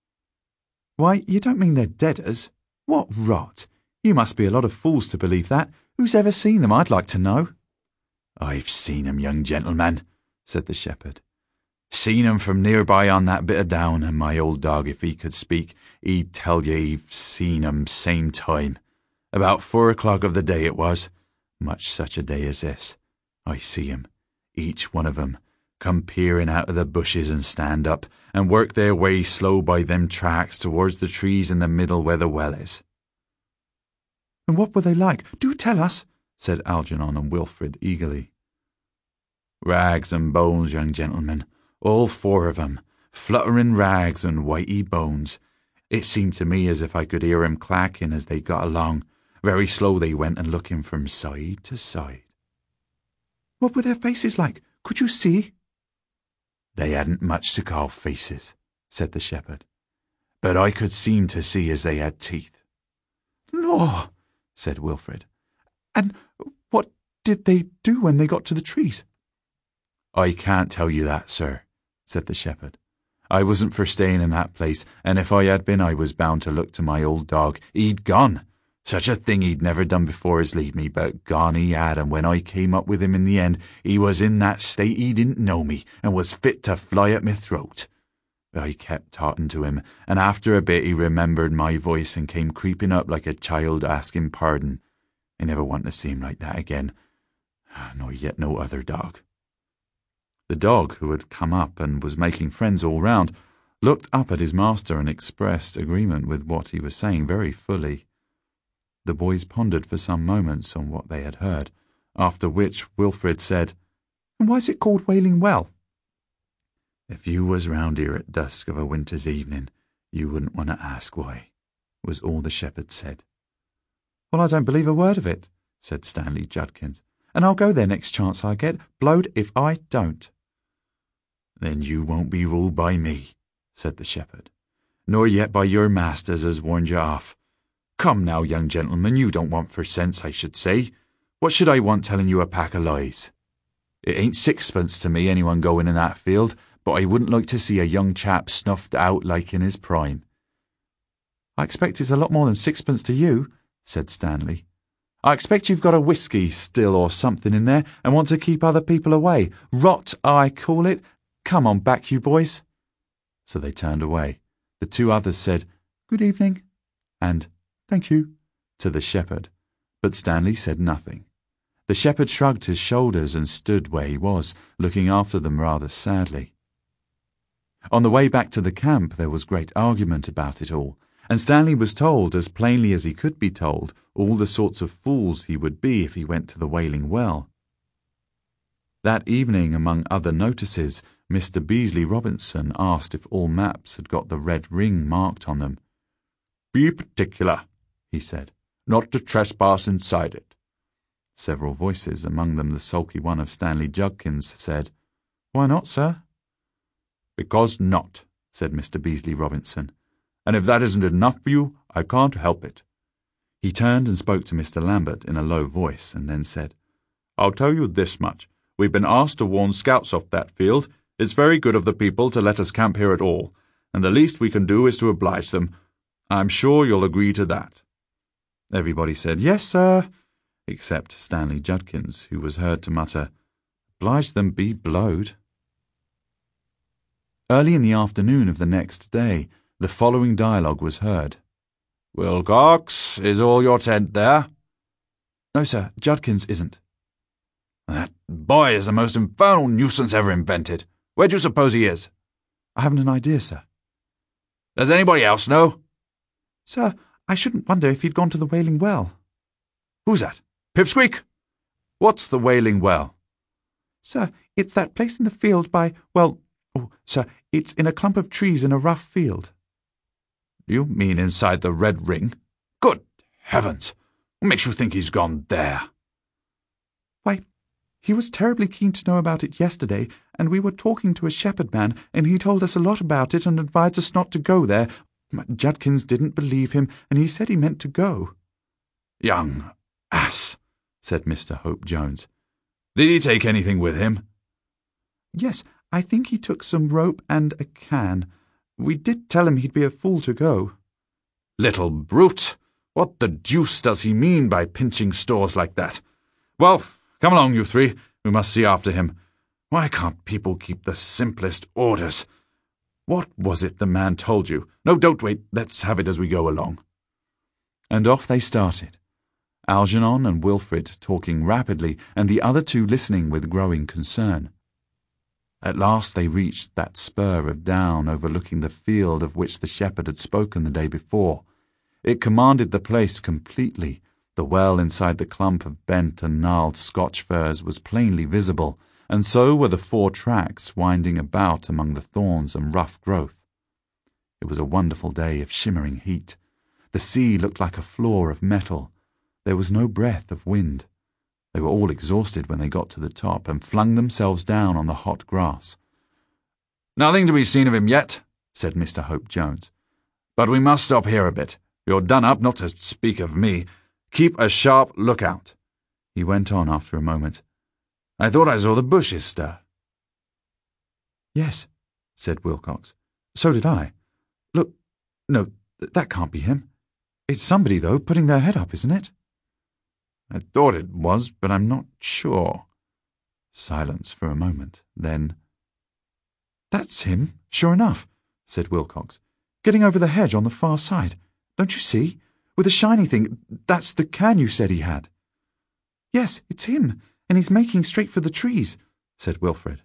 "Why, you don't mean they're deaders? What rot! You must be a lot of fools to believe that. Who's ever seen them, I'd like to know?"
"I've seen 'em, young gentleman," said the shepherd. "Seen 'em from nearby on that bit of down, and my old dog, if he could speak, he'd tell you he've seen 'em same time. About 4 o'clock of the day it was, much such a day as this. I see 'em, each one of 'em, come peering out of the bushes and stand up, and work their way slow by them tracks towards the trees in the middle where the well is."
"And what were they like? Do tell us," said Algernon and Wilfrid eagerly.
"Rags and bones, young gentleman, all 4 of 'em, fluttering rags and whitey bones. It seemed to me as if I could hear 'em clacking as they got along. Very slow they went and looking from side to side."
"What were their faces like? Could you see?"
"They hadn't much to call faces," said the shepherd, "but I could seem to see as they had teeth."
"Law!" said Wilfrid. "And what did they do when they got to the trees?"
"I can't tell you that, sir," said the shepherd. "I wasn't for staying in that place, and if I had been I was bound to look to my old dog. He'd gone. Such a thing he'd never done before as leave me, but gone he had, and when I came up with him in the end, he was in that state he didn't know me, and was fit to fly at me throat. I kept talking to him, and after a bit he remembered my voice and came creeping up like a child asking pardon. I never want to see him like that again, nor yet no other dog."
The dog, who had come up and was making friends all round, looked up at his master and expressed agreement with what he was saying very fully. The boys pondered for some moments on what they had heard, after which Wilfrid said, "And why is it called Wailing Well?"
"If you was round here at dusk of a winter's evening, you wouldn't want to ask why," was all the shepherd said.
"Well, I don't believe a word of it," said Stanley Judkins, "and I'll go there next chance I get, blowed if I don't."
"Then you won't be ruled by me," said the shepherd, "nor yet by your masters as warned you off. Come now, young gentleman, you don't want for sense, I should say. What should I want telling you a pack of lies? It ain't 6pence to me anyone going in that field, but I wouldn't like to see a young chap snuffed out like in his prime."
"I expect it's a lot more than 6pence to you," said Stanley. "I expect you've got a whisky still or something in there and want to keep other people away. Rot, I call it. Come on back, you boys." So they turned away. The 2 others said, "Good evening," and "Thank you," to the shepherd, but Stanley said nothing. The shepherd shrugged his shoulders and stood where he was, looking after them rather sadly. On the way back to the camp there was great argument about it all, and Stanley was told, as plainly as he could be told, all the sorts of fools he would be if he went to the Wailing Well. That evening, among other notices, Mr. Beasley Robinson asked if all maps had got the red ring marked on them.
"Be particular," he said, "not to trespass inside it."
Several voices, among them the sulky one of Stanley Judkins, said, "Why not, sir?"
Because not, said Mr. Beasley Robinson. And if that isn't enough for you, I can't help it.
He turned and spoke to Mr. Lambert in a low voice, and then said,
I'll tell you this much. We've been asked to warn scouts off that field. It's very good of the people to let us camp here at all, and the least we can do is to oblige them. I'm sure you'll agree to that.
Everybody said, Yes, sir, except Stanley Judkins, who was heard to mutter, Oblige them be blowed. Early in the afternoon of the next day, the following dialogue was heard.
Wilcox, is all your tent there?
No, sir, Judkins isn't.
That boy is the most infernal nuisance ever invented. Where do you suppose he is?
I haven't an idea, sir.
Does anybody else know?
Sir, I shouldn't wonder if he'd gone to the Wailing Well.
Who's that? Pipsqueak? What's the Wailing Well?
Sir, it's that place in the field by, sir, it's in a clump of trees in a rough field.
You mean inside the Red Ring? Good heavens! What makes you think he's gone there?
Why, he was terribly keen to know about it yesterday, and we were talking to a shepherd man, and he told us a lot about it and advised us not to go there. Judkins didn't believe him, and he said he meant to go.
Young ass, said Mr. Hope Jones. Did he take anything with him?
Yes, I think he took some rope and a can. We did tell him he'd be a fool to go.
Little brute! What the deuce does he mean by pinching stores like that? Well, come along, you three. We must see after him. Why can't people keep the simplest orders? What was it the man told you? No, don't wait. Let's have it as we go along.
And off they started, Algernon and Wilfred talking rapidly, and the other two listening with growing concern. At last they reached that spur of down overlooking the field of which the shepherd had spoken the day before. It commanded the place completely. The well inside the clump of bent and gnarled Scotch firs was plainly visible, and so were the 4 tracks winding about among the thorns and rough growth. It was a wonderful day of shimmering heat. The sea looked like a floor of metal. There was no breath of wind. They were all exhausted when they got to the top and flung themselves down on the hot grass.
Nothing to be seen of him yet, said Mr. Hope Jones. But we must stop here a bit. You're done up, not to speak of me. Keep a sharp lookout.
He went on after a moment.
I thought I saw the bushes stir.
Yes, said Wilcox. So did I. Look, no, that can't be him. It's somebody, though, putting their head up, isn't it?
I thought it was, but I'm not sure.
Silence for a moment, then... That's him, sure enough, said Wilcox. Getting over the hedge on the far side. Don't you see? With a shiny thing. That's the can you said he had. Yes, it's him, and he's making straight for the trees, said Wilfred.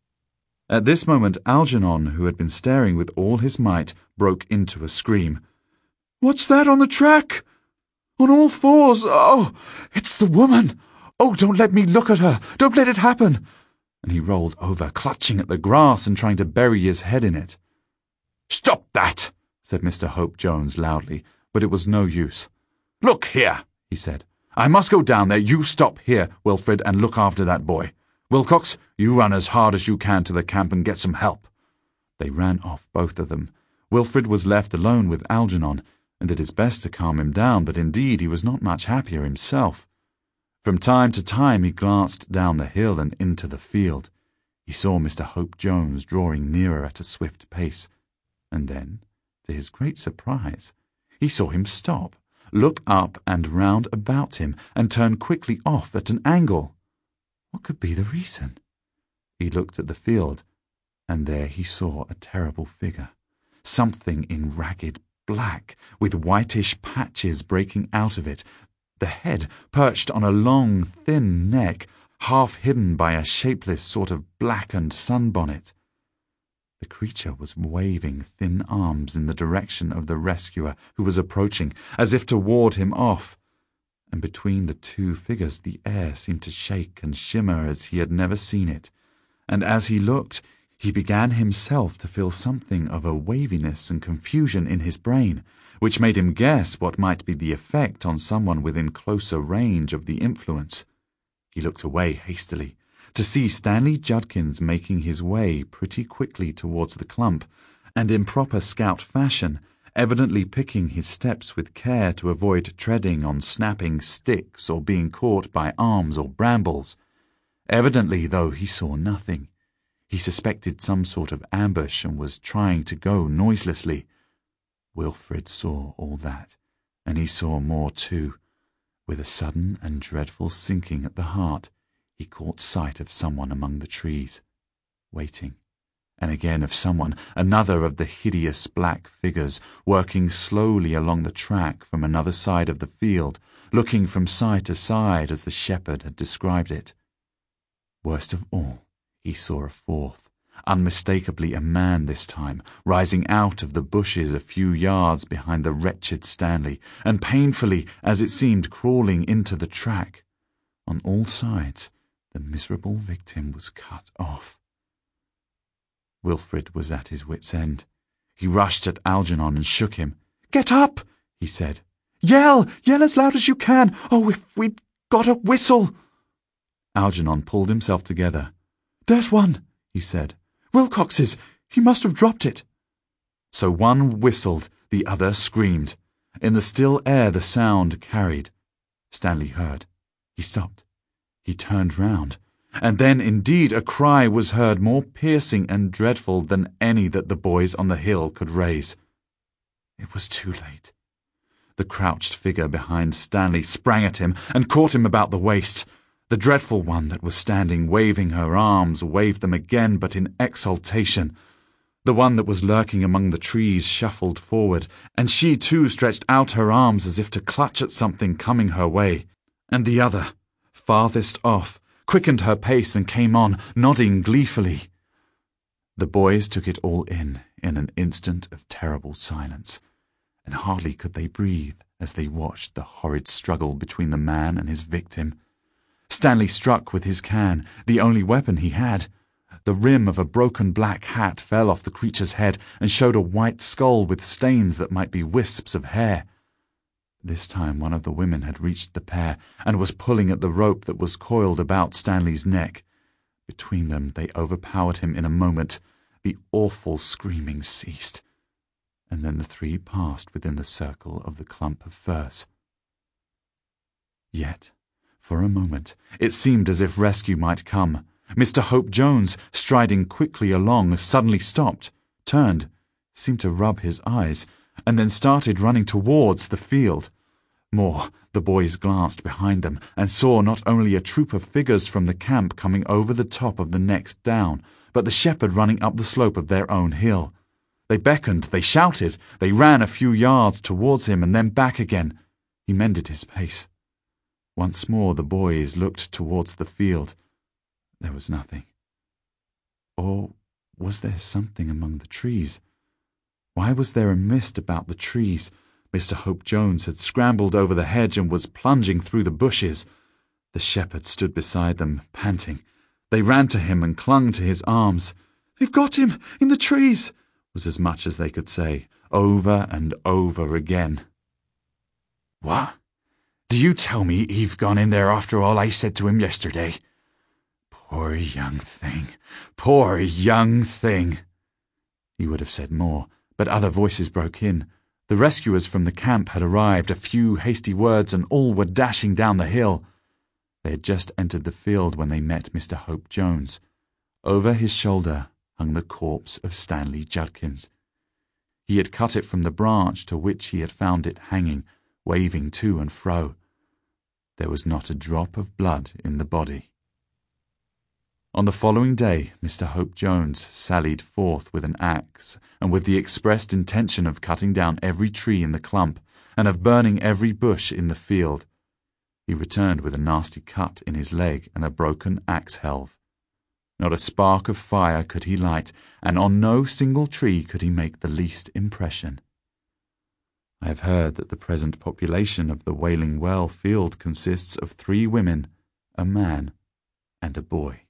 At this moment, Algernon, who had been staring with all his might, broke into a scream. What's that on the track? On all fours! Oh, it's the woman! Oh, don't let me look at her! Don't let it happen! And he rolled over, clutching at the grass and trying to bury his head in it.
Stop that!
said Mr. Hope Jones loudly, but it was no use.
Look here, he said. I must go down there. You stop here, Wilfred, and look after that boy. Wilcox, you run as hard as you can to the camp and get some help.
They ran off, both of them. Wilfred was left alone with Algernon, and did his best to calm him down, but indeed he was not much happier himself. From time to time he glanced down the hill and into the field. He saw Mr. Hope Jones drawing nearer at a swift pace, and then, to his great surprise, he saw him stop, look up and round about him, and turn quickly off at an angle. What could be the reason? He looked at the field, and there he saw a terrible figure, something in ragged black, with whitish patches breaking out of it, the head perched on a long, thin neck, half hidden by a shapeless sort of blackened sunbonnet. The creature was waving thin arms in the direction of the rescuer who was approaching, as if to ward him off. And between the two figures the air seemed to shake and shimmer as he had never seen it, and as he looked, he began himself to feel something of a waviness and confusion in his brain, which made him guess what might be the effect on someone within closer range of the influence. He looked away hastily, to see Stanley Judkins making his way pretty quickly towards the clump, and in proper scout fashion, evidently picking his steps with care to avoid treading on snapping sticks or being caught by arms or brambles. Evidently, though, he saw nothing. He suspected some sort of ambush and was trying to go noiselessly. Wilfred saw all that, and he saw more too. With a sudden and dreadful sinking at the heart, he caught sight of someone among the trees, waiting, and again of someone, another of the hideous black figures, working slowly along the track from another side of the field, looking from side to side as the shepherd had described it. Worst of all, he saw a fourth, unmistakably a man this time, rising out of the bushes a few yards behind the wretched Stanley, and painfully, as it seemed, crawling into the track. On all sides, the miserable victim was cut off. Wilfred was at his wits' end. He rushed at Algernon and shook him. "Get up!" he said. "Yell! Yell as loud as you can! Oh, if we'd got a whistle!" Algernon pulled himself together. "There's one," he said. "Wilcox's. He must have dropped it." So one whistled, the other screamed. In the still air the sound carried. Stanley heard. He stopped. He turned round. And then indeed a cry was heard more piercing and dreadful than any that the boys on the hill could raise. It was too late. The crouched figure behind Stanley sprang at him and caught him about the waist. The dreadful one that was standing waving her arms waved them again, but in exultation. The one that was lurking among the trees shuffled forward, and she too stretched out her arms as if to clutch at something coming her way. And the other, farthest off, quickened her pace and came on, nodding gleefully. The boys took it all in an instant of terrible silence, and hardly could they breathe as they watched the horrid struggle between the man and his victim. Stanley struck with his can, the only weapon he had. The rim of a broken black hat fell off the creature's head and showed a white skull with stains that might be wisps of hair. This time one of the women had reached the pair and was pulling at the rope that was coiled about Stanley's neck. Between them they overpowered him in a moment. The awful screaming ceased, and then the three passed within the circle of the clump of firs. Yet, for a moment, it seemed as if rescue might come. Mr. Hope Jones, striding quickly along, suddenly stopped, turned, seemed to rub his eyes, and then started running towards the field. More, the boys glanced behind them and saw not only a troop of figures from the camp coming over the top of the next down, but the shepherd running up the slope of their own hill. They beckoned, they shouted, they ran a few yards towards him and then back again. He mended his pace. Once more the boys looked towards the field. There was nothing. Or was there something among the trees? Why was there a mist about the trees? Mr. Hope Jones had scrambled over the hedge and was plunging through the bushes. The shepherd stood beside them, panting. They ran to him and clung to his arms. "They've got him, in the trees," was as much as they could say, over and over again. "What? Do you tell me he've gone in there after all I said to him yesterday? Poor young thing, poor young thing." He would have said more, but other voices broke in. The rescuers from the camp had arrived, a few hasty words, and all were dashing down the hill. They had just entered the field when they met Mr. Hope Jones. Over his shoulder hung the corpse of Stanley Judkins. He had cut it from the branch to which he had found it hanging, waving to and fro. There was not a drop of blood in the body. On the following day, Mr. Hope Jones sallied forth with an axe, and with the expressed intention of cutting down every tree in the clump, and of burning every bush in the field. He returned with a nasty cut in his leg and a broken axe-helve. Not a spark of fire could he light, and on no single tree could he make the least impression. I have heard that the present population of the Wailing Well field consists of 3 women, a man, and a boy.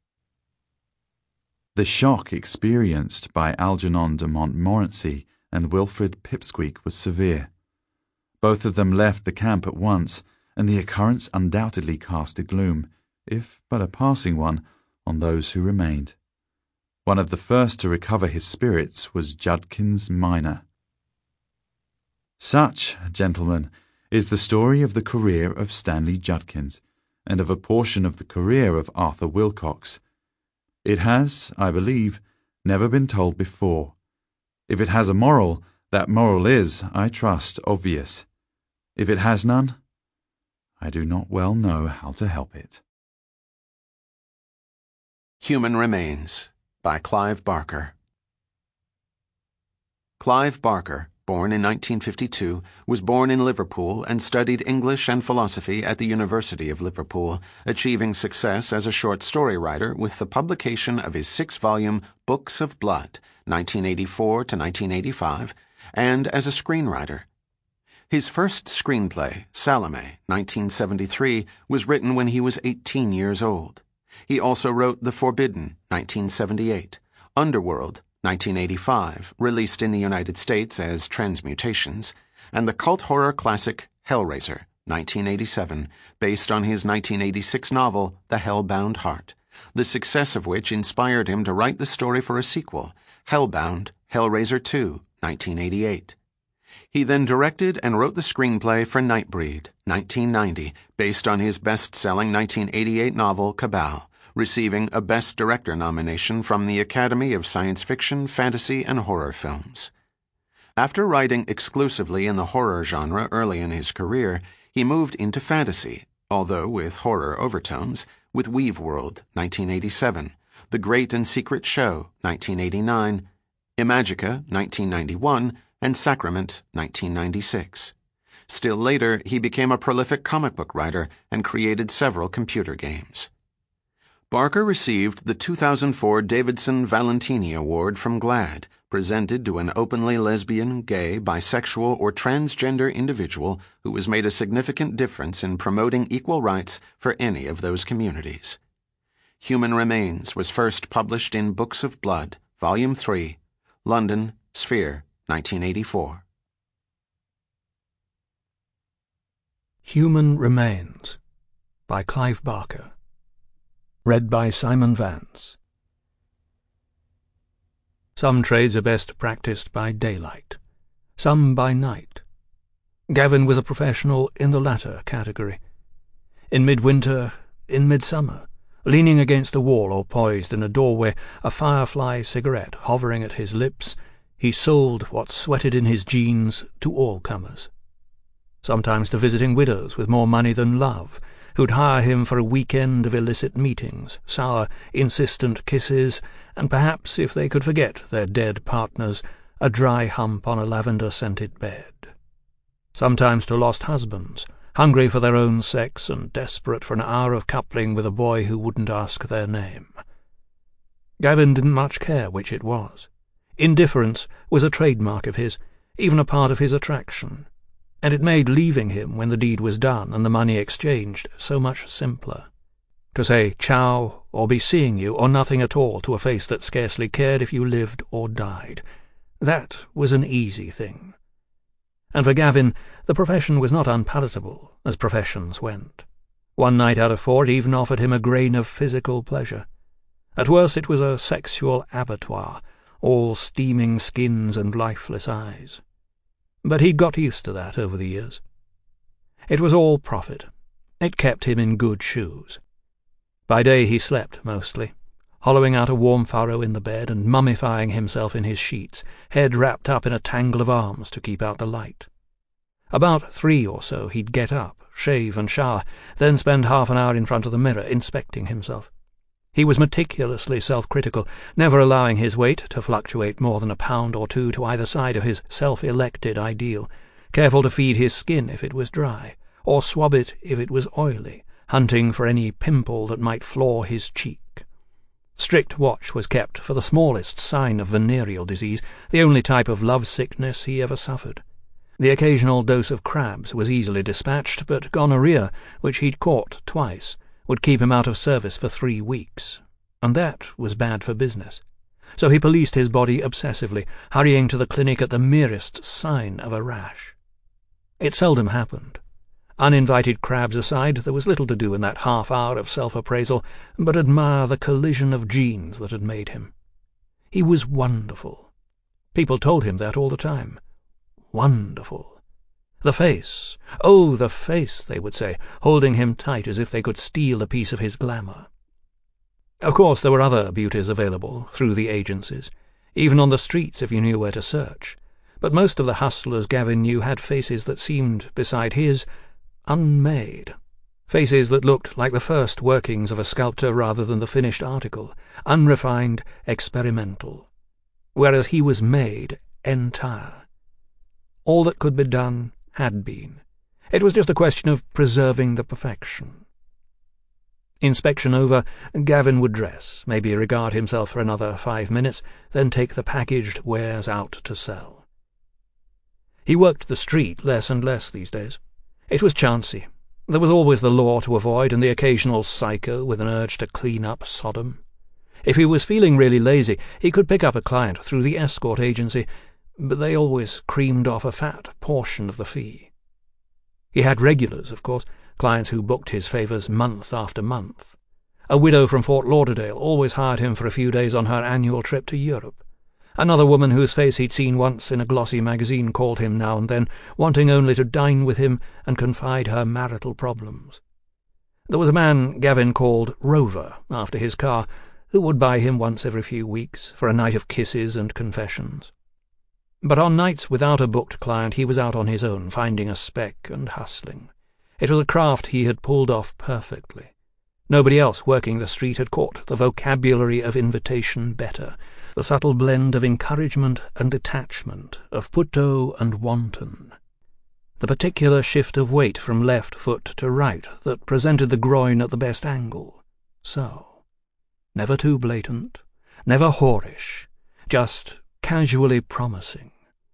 The shock experienced by Algernon de Montmorency and Wilfred Pipsqueak was severe. Both of them left the camp at once, and the occurrence undoubtedly cast a gloom, if but a passing one, on those who remained. One of the first to recover his spirits was Judkins minor. Such, gentlemen, is the story of the career of Stanley Judkins, and of a portion of the career of Arthur Wilcox. It has, I believe, never been told before. If it has a moral, that moral is, I trust, obvious. If it has none, I do not well know how to help it.
Human Remains by Clive Barker. Clive Barker, born in 1952, was born in Liverpool and studied English and philosophy at the University of Liverpool, achieving success as a short story writer with the publication of his 6-volume Books of Blood, 1984 to 1985, and as a screenwriter. His first screenplay, Salome, 1973, was written when he was 18 years old. He also wrote The Forbidden, 1978, Underworld, 1985, released in the United States as Transmutations, and the cult horror classic Hellraiser, 1987, based on his 1986 novel The Hellbound Heart, the success of which inspired him to write the story for a sequel, Hellbound, Hellraiser 2, 1988. He then directed and wrote the screenplay for Nightbreed, 1990, based on his best-selling 1988 novel Cabal, receiving a Best Director nomination from the Academy of Science Fiction, Fantasy, and Horror Films. After writing exclusively in the horror genre early in his career, he moved into fantasy, although with horror overtones, with Weaveworld, 1987, The Great and Secret Show, 1989, Imagica, 1991, and Sacrament, 1996. Still later, he became a prolific comic book writer and created several computer games. Barker received the 2004 Davidson Valentini Award from GLAAD, presented to an openly lesbian, gay, bisexual, or transgender individual who has made a significant difference in promoting equal rights for any of those communities. Human Remains was first published in Books of Blood, Volume 3, London, Sphere, 1984.
Human Remains by Clive Barker. Read by Simon Vance. Some trades are best practiced by daylight, some by night. Gavin was a professional in the latter category. In midwinter, in midsummer, leaning against the wall or poised in a doorway, a firefly cigarette hovering at his lips, he sold what sweated in his jeans to all comers. Sometimes to visiting widows with more money than love, who'd hire him for a weekend of illicit meetings, sour, insistent kisses, and perhaps, if they could forget their dead partners, a dry hump on a lavender-scented bed. Sometimes to lost husbands, hungry for their own sex and desperate for an hour of coupling with a boy who wouldn't ask their name. Gavin didn't much care which it was. Indifference was a trademark of his, even a part of his attraction, and it made leaving him when the deed was done and the money exchanged so much simpler. To say ciao, or be seeing you, or nothing at all to a face that scarcely cared if you lived or died, that was an easy thing. And for Gavin, the profession was not unpalatable, as professions went. 1 night out of 4 it even offered him a grain of physical pleasure. At worst it was a sexual abattoir, all steaming skins and lifeless eyes. But he'd got used to that over the years. It was all profit. It kept him in good shoes. By day he slept mostly, hollowing out a warm furrow in the bed and mummifying himself in his sheets, head wrapped up in a tangle of arms to keep out the light. About 3 or so he'd get up, shave and shower, then spend half an hour in front of the mirror inspecting himself. He was meticulously self-critical, never allowing his weight to fluctuate more than 1 pound or 2 to either side of his self-elected ideal, careful to feed his skin if it was dry, or swab it if it was oily, hunting for any pimple that might flaw his cheek. Strict watch was kept for the smallest sign of venereal disease, the only type of love-sickness he ever suffered. The occasional dose of crabs was easily dispatched, but gonorrhea, which he'd caught twice, would keep him out of service for 3 weeks, and that was bad for business. So he policed his body obsessively, hurrying to the clinic at the merest sign of a rash. It seldom happened. Uninvited crabs aside, there was little to do in that half-hour of self-appraisal but admire the collision of genes that had made him. He was wonderful. People told him that all the time. Wonderful. The face, oh, the face, they would say, holding him tight as if they could steal a piece of his glamour. Of course, there were other beauties available through the agencies, even on the streets if you knew where to search, but most of the hustlers Gavin knew had faces that seemed, beside his, unmade. Faces that looked like the first workings of a sculptor rather than the finished article, unrefined, experimental. Whereas he was made entire. All that could be done had been. It was just a question of preserving the perfection. Inspection over, Gavin would dress, maybe regard himself for another 5 minutes, then take the packaged wares out to sell. He worked the street less and less these days. It was chancy. There was always the law to avoid and the occasional psycho with an urge to clean up Sodom. If he was feeling really lazy, he could pick up a client through the escort agency, but they always creamed off a fat portion of the fee. He had regulars, of course, clients who booked his favours month after month. A widow from Fort Lauderdale always hired him for a few days on her annual trip to Europe. Another woman whose face he'd seen once in a glossy magazine called him now and then, wanting only to dine with him and confide her marital problems. There was a man Gavin called Rover, after his car, who would buy him once every few weeks for a night of kisses and confessions. But on nights without a booked client he was out on his own, finding a spec and hustling. It was a craft he had pulled off perfectly. Nobody else working the street had caught the vocabulary of invitation better, the subtle blend of encouragement and detachment, of putto and wanton, the particular shift of weight from left foot to right that presented the groin at the best angle. So, never too blatant, never whorish, just casually promising.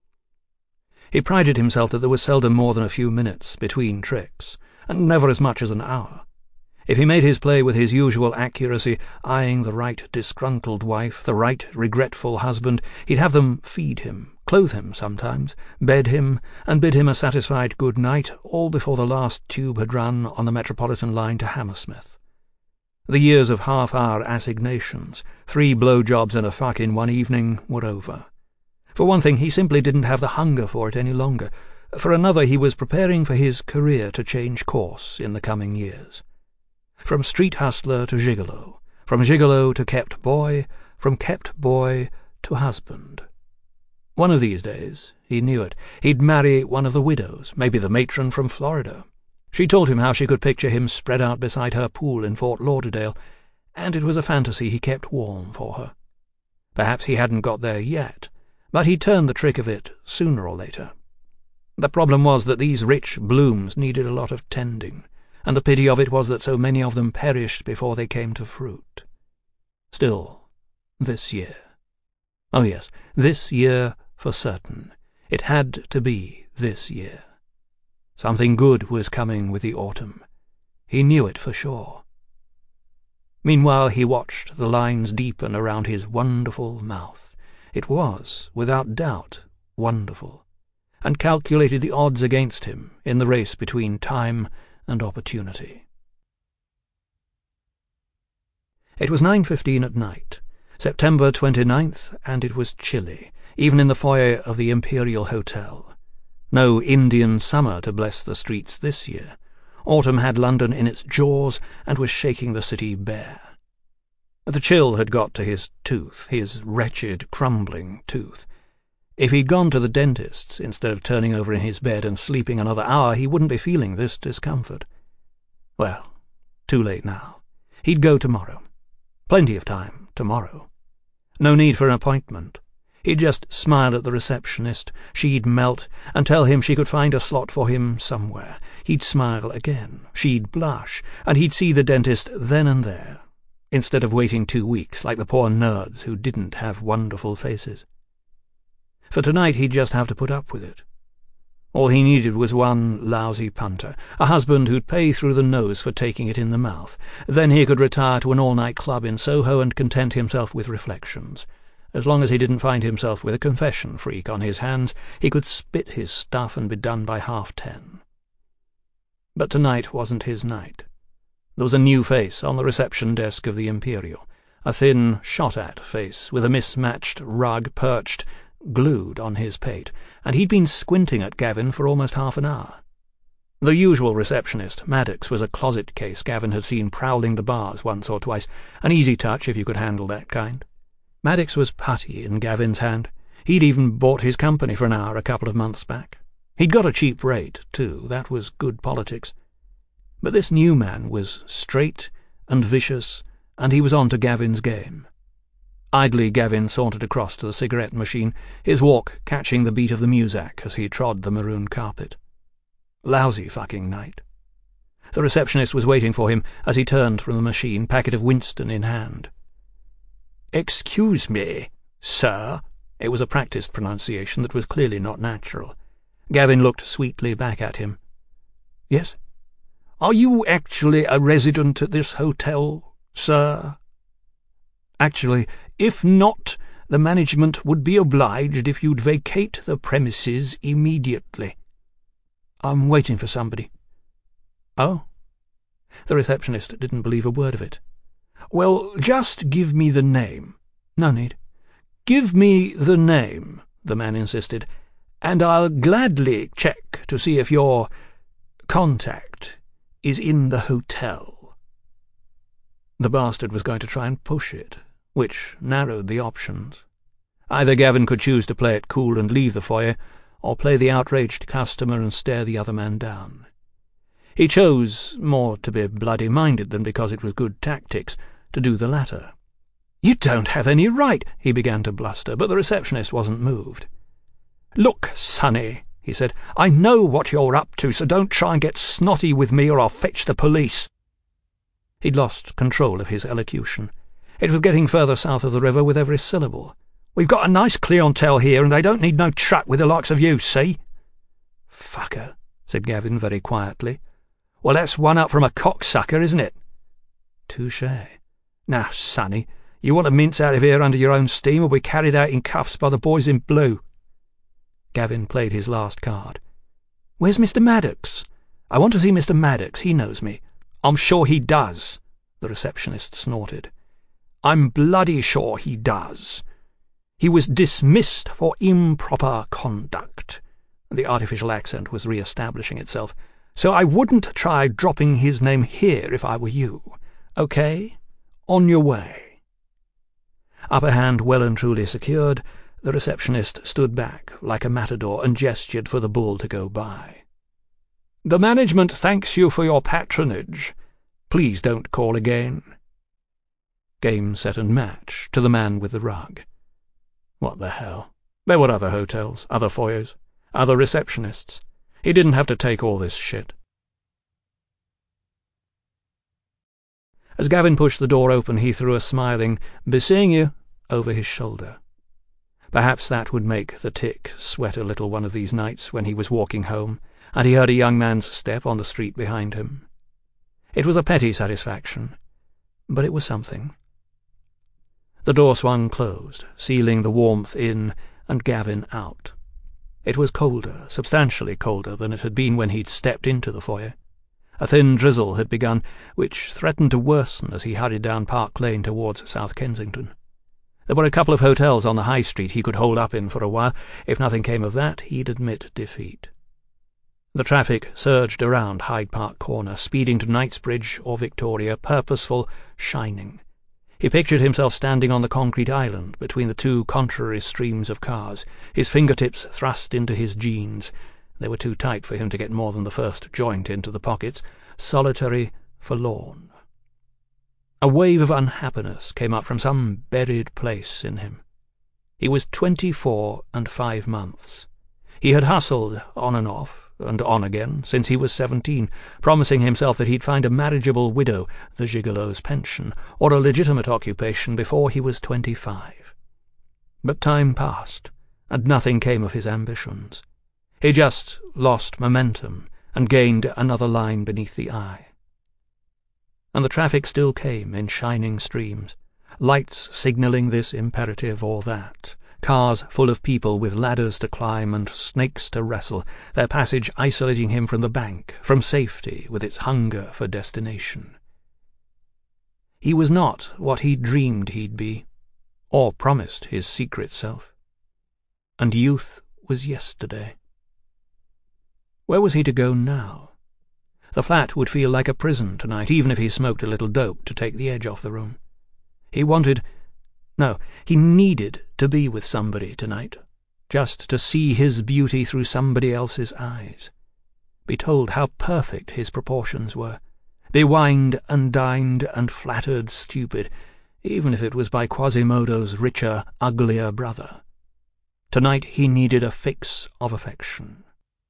He prided himself that there was seldom more than a few minutes between tricks, and never as much as an hour. If he made his play with his usual accuracy, eyeing the right disgruntled wife, the right regretful husband, he'd have them feed him, clothe him sometimes, bed him, and bid him a satisfied good night, all before the last tube had run on the Metropolitan line to Hammersmith. The years of half-hour assignations, 3 blowjobs and a fuck in one evening, were over. For one thing, he simply didn't have the hunger for it any longer. For another, he was preparing for his career to change course in the coming years. From street hustler to gigolo, from gigolo to kept boy, from kept boy to husband. One of these days, he knew it, he'd marry one of the widows, maybe the matron from Florida. She told him how she could picture him spread out beside her pool in Fort Lauderdale, and it was a fantasy he kept warm for her. Perhaps he hadn't got there yet, but he'd turn the trick of it sooner or later. The problem was that these rich blooms needed a lot of tending, and the pity of it was that so many of them perished before they came to fruit. Still, this year. Oh yes, this year for certain. It had to be this year. Something good was coming with the autumn. He knew it for sure. Meanwhile he watched the lines deepen around his wonderful mouth. It was, without doubt, wonderful, and calculated the odds against him in the race between time and opportunity. It was 9:15 at night, September 29th, and it was chilly, even in the foyer of the Imperial Hotel. No Indian summer to bless the streets this year. Autumn had London in its jaws and was shaking the city bare. The chill had got to his tooth, his wretched, crumbling tooth. If he'd gone to the dentist's instead of turning over in his bed and sleeping another hour, he wouldn't be feeling this discomfort. Well, too late now. He'd go tomorrow. Plenty of time tomorrow. No need for an appointment. He'd just smile at the receptionist, she'd melt, and tell him she could find a slot for him somewhere. He'd smile again, she'd blush, and he'd see the dentist then and there, instead of waiting 2 weeks like the poor nerds who didn't have wonderful faces. For tonight he'd just have to put up with it. All he needed was one lousy punter, a husband who'd pay through the nose for taking it in the mouth. Then he could retire to an all-night club in Soho and content himself with reflections. As long as he didn't find himself with a confession freak on his hands, he could spit his stuff and be done by 10:30. But tonight wasn't his night. There was a new face on the reception desk of the Imperial, a thin, shot-at face with a mismatched rug perched, glued on his pate, and he'd been squinting at Gavin for almost half an hour. The usual receptionist, Maddox, was a closet case Gavin had seen prowling the bars once or twice, an easy touch if you could handle that kind. Maddox was putty in Gavin's hand. He'd even bought his company for an hour a couple of months back. He'd got a cheap rate, too. That was good politics. But this new man was straight and vicious, and he was on to Gavin's game. Idly Gavin sauntered across to the cigarette machine, his walk catching the beat of the muzak as he trod the maroon carpet. Lousy fucking night. The receptionist was waiting for him as he turned from the machine, packet of Winston in hand. "Excuse me, sir." It was a practised pronunciation that was clearly not natural. Gavin looked sweetly back at him. "Yes? Are you actually a resident at this hotel, sir?" "Actually, if not, the management would be obliged if you'd vacate the premises immediately." "I'm waiting for somebody." "Oh?" The receptionist didn't believe a word of it. "Well, just give me the name." "No need." "Give me the name," the man insisted, "and I'll gladly check to see if your contact is in the hotel." The bastard was going to try and push it, which narrowed the options. Either Gavin could choose to play it cool and leave the foyer, or play the outraged customer and stare the other man down. He chose, more to be bloody-minded than because it was good tactics, to do the latter. "You don't have any right," he began to bluster, but the receptionist wasn't moved. "Look, Sonny," he said, "I know what you're up to, so don't try and get snotty with me or I'll fetch the police." He'd lost control of his elocution. It was getting further south of the river with every syllable. "We've got a nice clientele here, and they don't need no truck with the likes of you, see?" "Fucker," said Gavin very quietly. "Well, that's one up from a cocksucker, isn't it?" "Touché. Now, Sonny, you want to mince out of here under your own steam or be carried out in cuffs by the boys in blue?" Gavin played his last card. "Where's Mr. Maddox? I want to see Mr. Maddox. He knows me." "I'm sure he does," the receptionist snorted. "I'm bloody sure he does. He was dismissed for improper conduct." The artificial accent was re-establishing itself. "So I wouldn't try dropping his name here if I were you. Okay? On your way." Upper hand well and truly secured, the receptionist stood back like a matador and gestured for the bull to go by. "The management thanks you for your patronage. Please don't call again." Game, set, and match to the man with the rug. What the hell? There were other hotels, other foyers, other receptionists. He didn't have to take all this shit. As Gavin pushed the door open, he threw a smiling, "Be seeing you," over his shoulder. Perhaps that would make the tick sweat a little one of these nights when he was walking home, and he heard a young man's step on the street behind him. It was a petty satisfaction, but it was something. The door swung closed, sealing the warmth in and Gavin out. It was colder, substantially colder than it had been when he'd stepped into the foyer. A thin drizzle had begun, which threatened to worsen as he hurried down Park Lane towards South Kensington. There were a couple of hotels on the high street he could hold up in for a while. If nothing came of that, he'd admit defeat. The traffic surged around Hyde Park Corner, speeding to Knightsbridge or Victoria, purposeful, shining. He pictured himself standing on the concrete island between the two contrary streams of cars, his fingertips thrust into his jeans. They were too tight for him to get more than the first joint into the pockets, solitary, forlorn. A wave of unhappiness came up from some buried place in him. He was 24 and 5 months. He had hustled on and off, and on again, since he was 17, promising himself that he'd find a marriageable widow, the gigolo's pension, or a legitimate occupation before he was 25. But time passed, and nothing came of his ambitions. He just lost momentum and gained another line beneath the eye. And the traffic still came in shining streams, lights signalling this imperative or that, cars full of people with ladders to climb and snakes to wrestle, their passage isolating him from the bank, from safety, with its hunger for destination. He was not what he dreamed he'd be, or promised his secret self. And youth was yesterday. Where was he to go now? The flat would feel like a prison tonight, even if he smoked a little dope to take the edge off the room. He needed to be with somebody tonight, just to see his beauty through somebody else's eyes, be told how perfect his proportions were, be wined and dined and flattered stupid, even if it was by Quasimodo's richer, uglier brother. Tonight he needed a fix of affection.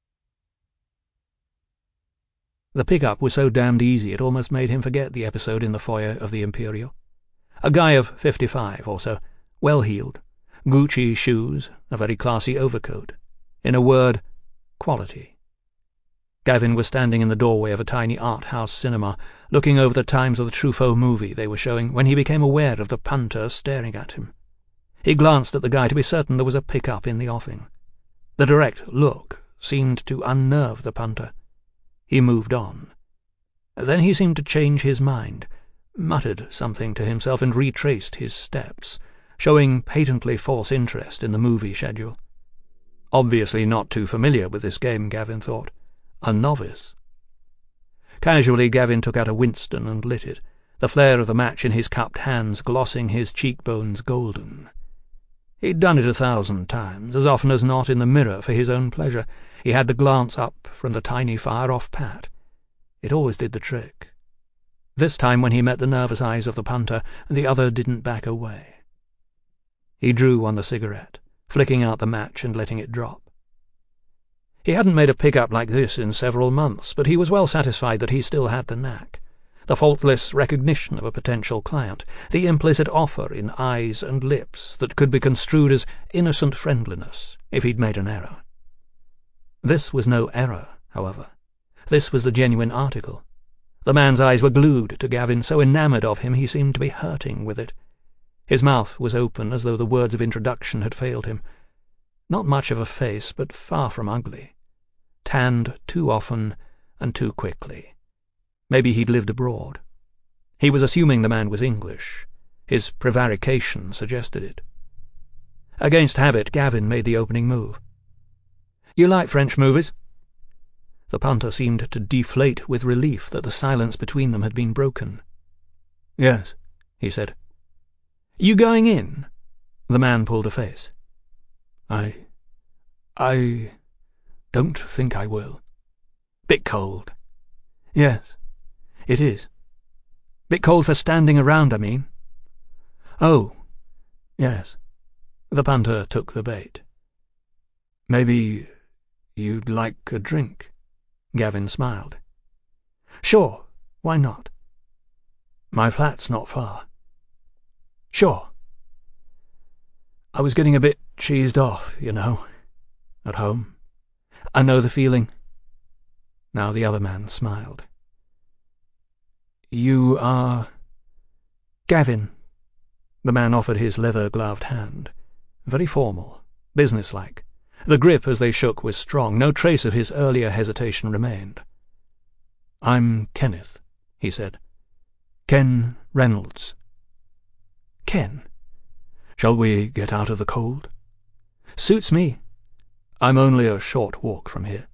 The pickup was so damned easy it almost made him forget the episode in the foyer of the Imperial. A guy of 55 or so, well-heeled, Gucci shoes, a very classy overcoat. In a word, quality. Gavin was standing in the doorway of a tiny art house cinema, looking over the times of the Truffaut movie they were showing, when he became aware of the punter staring at him. He glanced at the guy to be certain there was a pickup in the offing. The direct look seemed to unnerve the punter. He moved on. Then he seemed to change his mind, muttered something to himself and retraced his steps, showing patently false interest in the movie schedule. Obviously not too familiar with this game, Gavin thought. A novice. Casually, Gavin took out a Winston and lit it, the flare of the match in his cupped hands glossing his cheekbones golden. He'd done it 1,000 times, as often as not in the mirror for his own pleasure. He had the glance up from the tiny fire off Pat. It always did the trick. This time, when he met the nervous eyes of the punter, the other didn't back away. He drew on the cigarette, flicking out the match and letting it drop. He hadn't made a pickup like this in several months, but he was well satisfied that he still had the knack. The faultless recognition of a potential client, the implicit offer in eyes and lips that could be construed as innocent friendliness if he'd made an error. This was no error, however. This was the genuine article. The man's eyes were glued to Gavin, so enamoured of him he seemed to be hurting with it. His mouth was open as though the words of introduction had failed him. Not much of a face, but far from ugly. Tanned too often and too quickly. Maybe he'd lived abroad. He was assuming the man was English. His prevarication suggested it. Against habit, Gavin made the opening move. "You like French movies?" The punter seemed to deflate with relief that the silence between them had been broken. "Yes," he said. "You going in?" The man pulled a face. I don't think I will. Bit cold." "Yes, it is. Bit cold for standing around, I mean." "Oh, yes." The punter took the bait. "Maybe you'd like a drink?" Gavin smiled. "Sure, why not?" "My flat's not far." "Sure." "I was getting a bit cheesed off, you know, at home. I know the feeling." Now the other man smiled. "You are—" "Gavin." The man offered his leather-gloved hand. Very formal, businesslike. The grip as they shook was strong. No trace of his earlier hesitation remained. "I'm Kenneth," he said. "Ken Reynolds." "Ken? Shall we get out of the cold?" "Suits me. I'm only a short walk from here."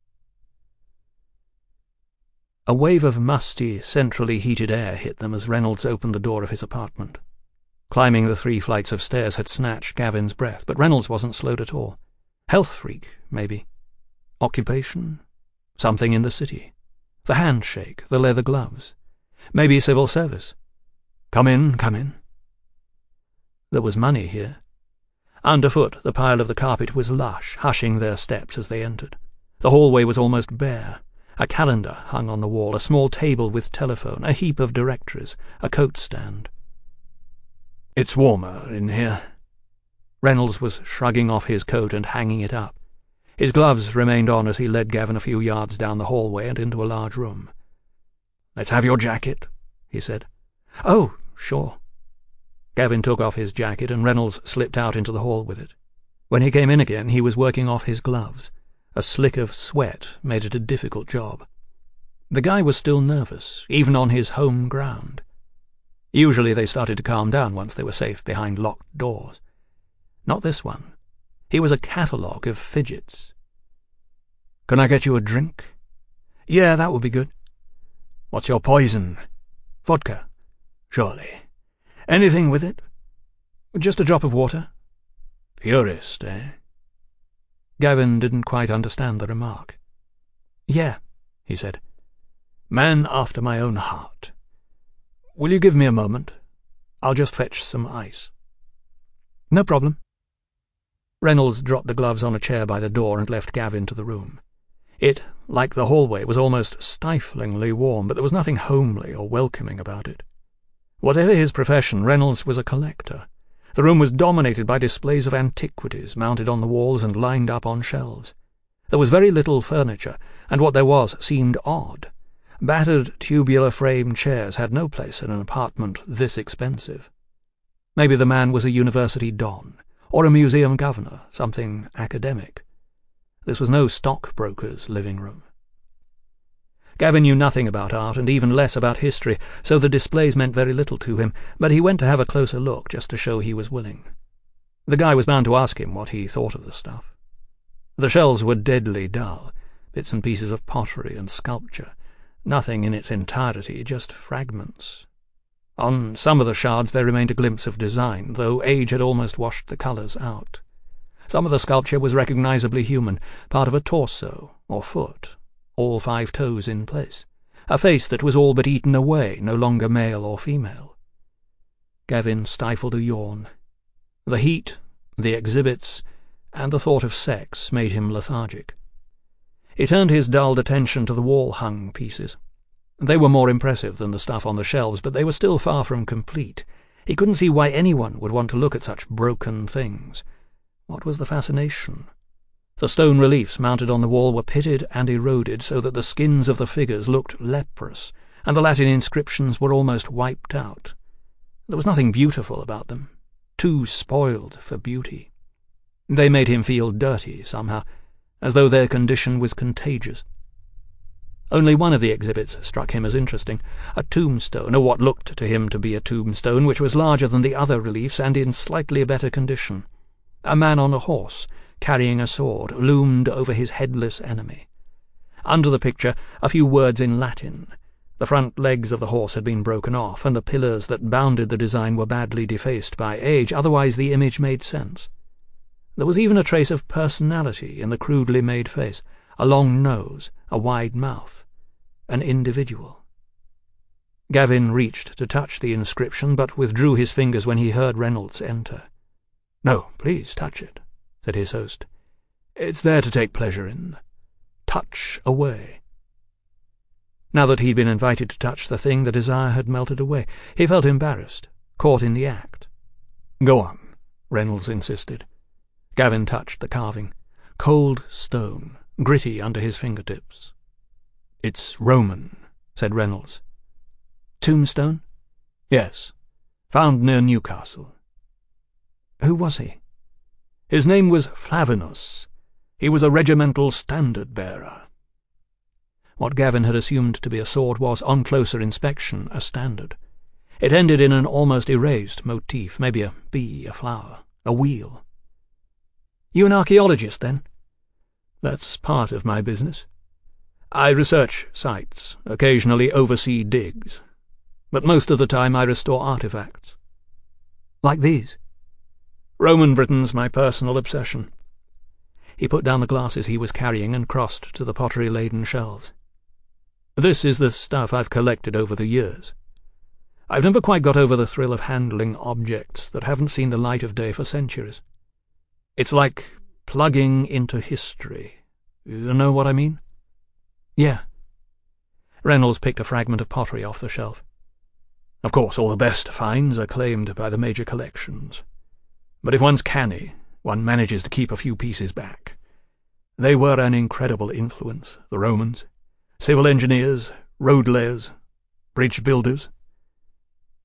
A wave of musty, centrally heated air hit them as Reynolds opened the door of his apartment. Climbing the 3 flights of stairs had snatched Gavin's breath, but Reynolds wasn't slowed at all. Health freak, maybe. Occupation? Something in the city. The handshake, the leather gloves. Maybe civil service. Come in, come in." There was money here. Underfoot, the pile of the carpet was lush, hushing their steps as they entered. The hallway was almost bare. A calendar hung on the wall, a small table with telephone, a heap of directories, a coat stand. "It's warmer in here." Reynolds was shrugging off his coat and hanging it up. His gloves remained on as he led Gavin a few yards down the hallway and into a large room. "Let's have your jacket," he said. "Oh, sure." Gavin took off his jacket and Reynolds slipped out into the hall with it. When he came in again, he was working off his gloves. A slick of sweat made it a difficult job. The guy was still nervous, even on his home ground. Usually they started to calm down once they were safe behind locked doors. Not this one. He was a catalogue of fidgets. "Can I get you a drink?" "Yeah, that would be good." "What's your poison?" "Vodka." "Surely. Anything with it?" "Just a drop of water." "Purist, eh?" Gavin didn't quite understand the remark. "Yeah," he said. "Man after my own heart. Will you give me a moment? I'll just fetch some ice." "No problem." Reynolds dropped the gloves on a chair by the door and left Gavin to the room. It, like the hallway, was almost stiflingly warm, but there was nothing homely or welcoming about it. Whatever his profession, Reynolds was a collector. The room was dominated by displays of antiquities mounted on the walls and lined up on shelves. There was very little furniture, and what there was seemed odd. Battered tubular-frame chairs had no place in an apartment this expensive. Maybe the man was a university don, or a museum governor, something academic. This was no stockbroker's living room. Gavin knew nothing about art and even less about history, so the displays meant very little to him, but he went to have a closer look just to show he was willing. The guy was bound to ask him what he thought of the stuff. The shelves were deadly dull, bits and pieces of pottery and sculpture, nothing in its entirety, just fragments. On some of the shards there remained a glimpse of design, though age had almost washed the colours out. Some of the sculpture was recognisably human, part of a torso or foot, all 5 toes in place, a face that was all but eaten away, no longer male or female. Gavin stifled a yawn. The heat, the exhibits, and the thought of sex made him lethargic. He turned his dulled attention to the wall-hung pieces. They were more impressive than the stuff on the shelves, but they were still far from complete. He couldn't see why anyone would want to look at such broken things. What was the fascination? The stone reliefs mounted on the wall were pitted and eroded so that the skins of the figures looked leprous, and the Latin inscriptions were almost wiped out. There was nothing beautiful about them, too spoiled for beauty. They made him feel dirty somehow, as though their condition was contagious. Only one of the exhibits struck him as interesting, a tombstone, or what looked to him to be a tombstone, which was larger than the other reliefs and in slightly better condition. A man on a horse, carrying a sword, loomed over his headless enemy. Under the picture, a few words in Latin. The front legs of the horse had been broken off, and the pillars that bounded the design were badly defaced by age, otherwise the image made sense. There was even a trace of personality in the crudely made face, a long nose, a wide mouth, an individual. Gavin reached to touch the inscription, but withdrew his fingers when he heard Reynolds enter. "No, please touch it," said his host. "It's there to take pleasure in. Touch away." Now that he'd been invited to touch the thing, the desire had melted away. He felt embarrassed, caught in the act. "Go on," Reynolds insisted. Gavin touched the carving. Cold stone, gritty under his fingertips. "It's Roman," said Reynolds. "Tombstone?" "Yes. Found near Newcastle." "Who was he?" "His name was Flavinus. He was a regimental standard-bearer." What Gavin had assumed to be a sword was, on closer inspection, a standard. It ended in an almost erased motif, maybe a bee, a flower, a wheel. "You an archaeologist, then?" "That's part of my business. I research sites, occasionally oversee digs, but most of the time I restore artifacts." "Like these?" "Roman Britain's my personal obsession." He put down the glasses he was carrying and crossed to the pottery-laden shelves. "This is the stuff I've collected over the years. I've never quite got over the thrill of handling objects that haven't seen the light of day for centuries. It's like plugging into history. You know what I mean?" "Yeah." Reynolds picked a fragment of pottery off the shelf. "Of course, all the best finds are claimed by the major collections. But if one's canny, one manages to keep a few pieces back. They were an incredible influence, the Romans. Civil engineers, road layers, bridge builders."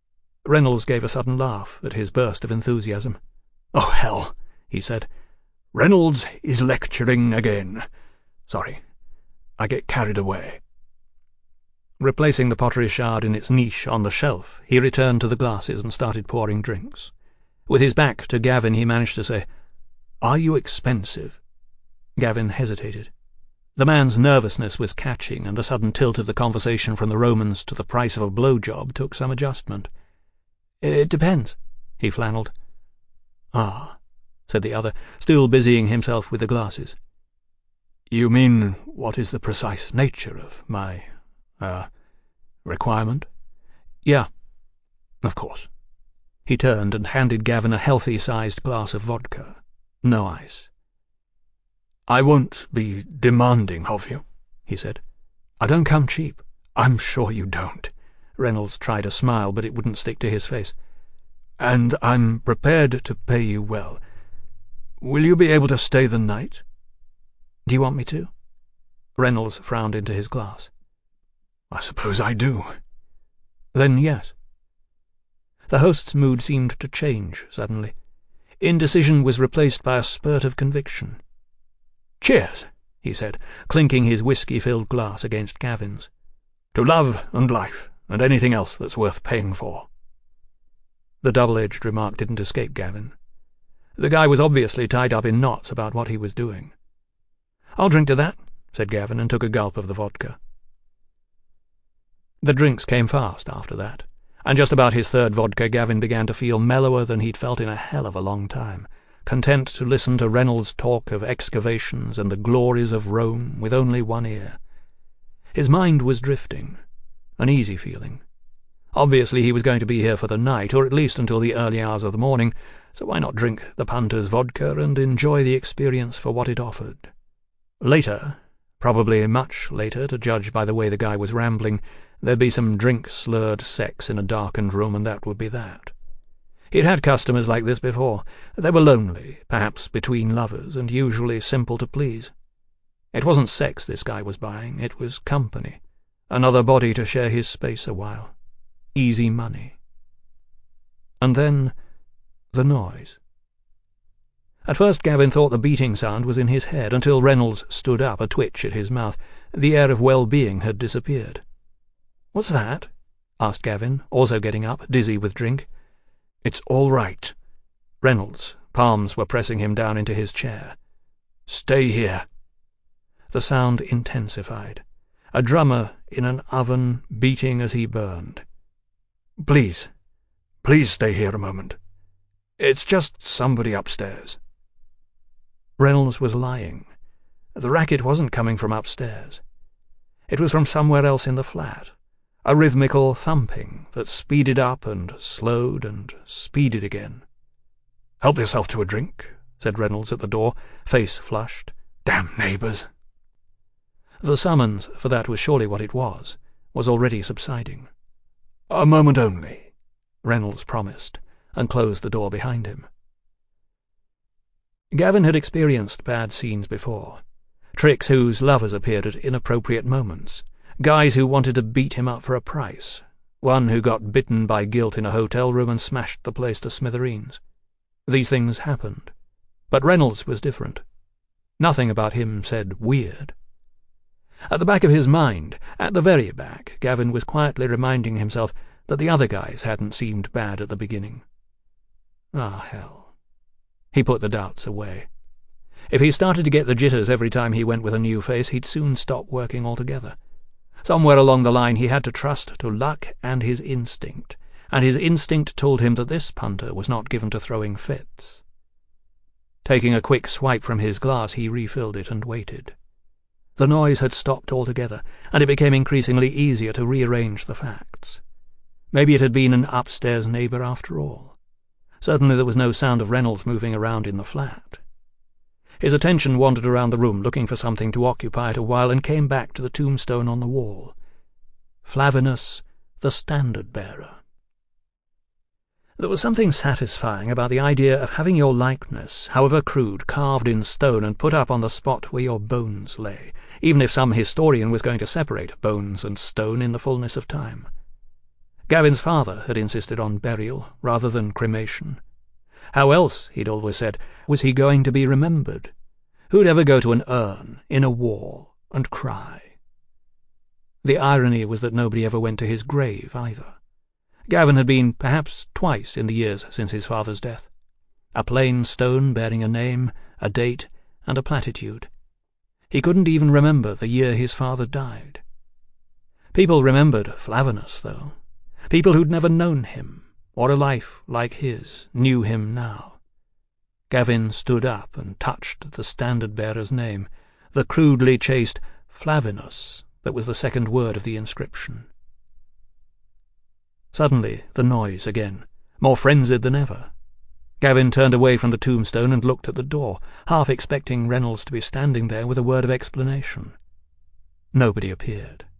Reynolds gave a sudden laugh at his burst of enthusiasm. "Oh, hell," he said. "Reynolds is lecturing again. Sorry, I get carried away." Replacing the pottery shard in its niche on the shelf, he returned to the glasses and started pouring drinks. With his back to Gavin, he managed to say, "Are you expensive?" Gavin hesitated. The man's nervousness was catching, and the sudden tilt of the conversation from the Romans to the price of a blowjob took some adjustment. "It depends," he flannelled. "Ah," said the other, still busying himself with the glasses. "You mean, what is the precise nature of my, requirement?" "Yeah, of course." He turned and handed Gavin a healthy-sized glass of vodka. No ice. "I won't be demanding of you," he said. "I don't come cheap." "I'm sure you don't." Reynolds tried a smile, but it wouldn't stick to his face. "And I'm prepared to pay you well. Will you be able to stay the night?" "Do you want me to?" Reynolds frowned into his glass. "I suppose I do." "Then yes." The host's mood seemed to change suddenly. Indecision was replaced by a spurt of conviction. "Cheers," he said, clinking his whiskey-filled glass against Gavin's. "To love and life, and anything else that's worth paying for." The double-edged remark didn't escape Gavin. The guy was obviously tied up in knots about what he was doing. "I'll drink to that," said Gavin, and took a gulp of the vodka. The drinks came fast after that, and just about his third vodka Gavin began to feel mellower than he'd felt in a hell of a long time, content to listen to Reynolds talk of excavations and the glories of Rome with only one ear. His mind was drifting, an easy feeling. Obviously he was going to be here for the night, or at least until the early hours of the morning, so why not drink the punter's vodka and enjoy the experience for what it offered? Later, probably much later, to judge by the way the guy was rambling, there'd be some drink-slurred sex in a darkened room, and that would be that. He'd had customers like this before. They were lonely, perhaps between lovers, and usually simple to please. It wasn't sex this guy was buying, it was company, another body to share his space a while. Easy money. And then the noise. At first Gavin thought the beating sound was in his head, until Reynolds stood up, a twitch at his mouth. The air of well-being had disappeared. "What's that?" asked Gavin, also getting up, dizzy with drink. "It's all right." Reynolds' palms were pressing him down into his chair. "Stay here." The sound intensified. A drummer in an oven beating as he burned. Please stay here a moment. It's just somebody upstairs." Reynolds was lying. The racket wasn't coming from upstairs. It was from somewhere else in the flat, a rhythmical thumping that speeded up and slowed and speeded again. "Help yourself to a drink," said Reynolds at the door, face flushed. "Damn neighbours." The summons, for that was surely what it was already subsiding. "A moment only," Reynolds promised, and closed the door behind him. Gavin had experienced bad scenes before, tricks whose lovers appeared at inappropriate moments, guys who wanted to beat him up for a price, one who got bitten by guilt in a hotel room and smashed the place to smithereens. These things happened, but Reynolds was different. Nothing about him said weird. At the back of his mind, at the very back, Gavin was quietly reminding himself that the other guys hadn't seemed bad at the beginning. Ah, hell. He put the doubts away. If he started to get the jitters every time he went with a new face, he'd soon stop working altogether. Somewhere along the line he had to trust to luck and his instinct told him that this punter was not given to throwing fits. Taking a quick swipe from his glass, he refilled it and waited. The noise had stopped altogether, and it became increasingly easier to rearrange the facts. Maybe it had been an upstairs neighbour after all. Certainly there was no sound of Reynolds moving around in the flat. His attention wandered around the room, looking for something to occupy it a while, and came back to the tombstone on the wall. Flavinus, the standard-bearer. There was something satisfying about the idea of having your likeness, however crude, carved in stone and put up on the spot where your bones lay, even if some historian was going to separate bones and stone in the fullness of time. Gavin's father had insisted on burial rather than cremation. How else, he'd always said, was he going to be remembered? Who'd ever go to an urn in a wall and cry? The irony was that nobody ever went to his grave either. Gavin had been perhaps twice in the years since his father's death. A plain stone bearing a name, a date, and a platitude. He couldn't even remember the year his father died. People remembered Flavinus, though. People who'd never known him, or a life like his, knew him now. Gavin stood up and touched the standard-bearer's name, the crudely chased Flavinus that was the second word of the inscription. Suddenly the noise again, more frenzied than ever. Gavin turned away from the tombstone and looked at the door, half expecting Reynolds to be standing there with a word of explanation. Nobody appeared.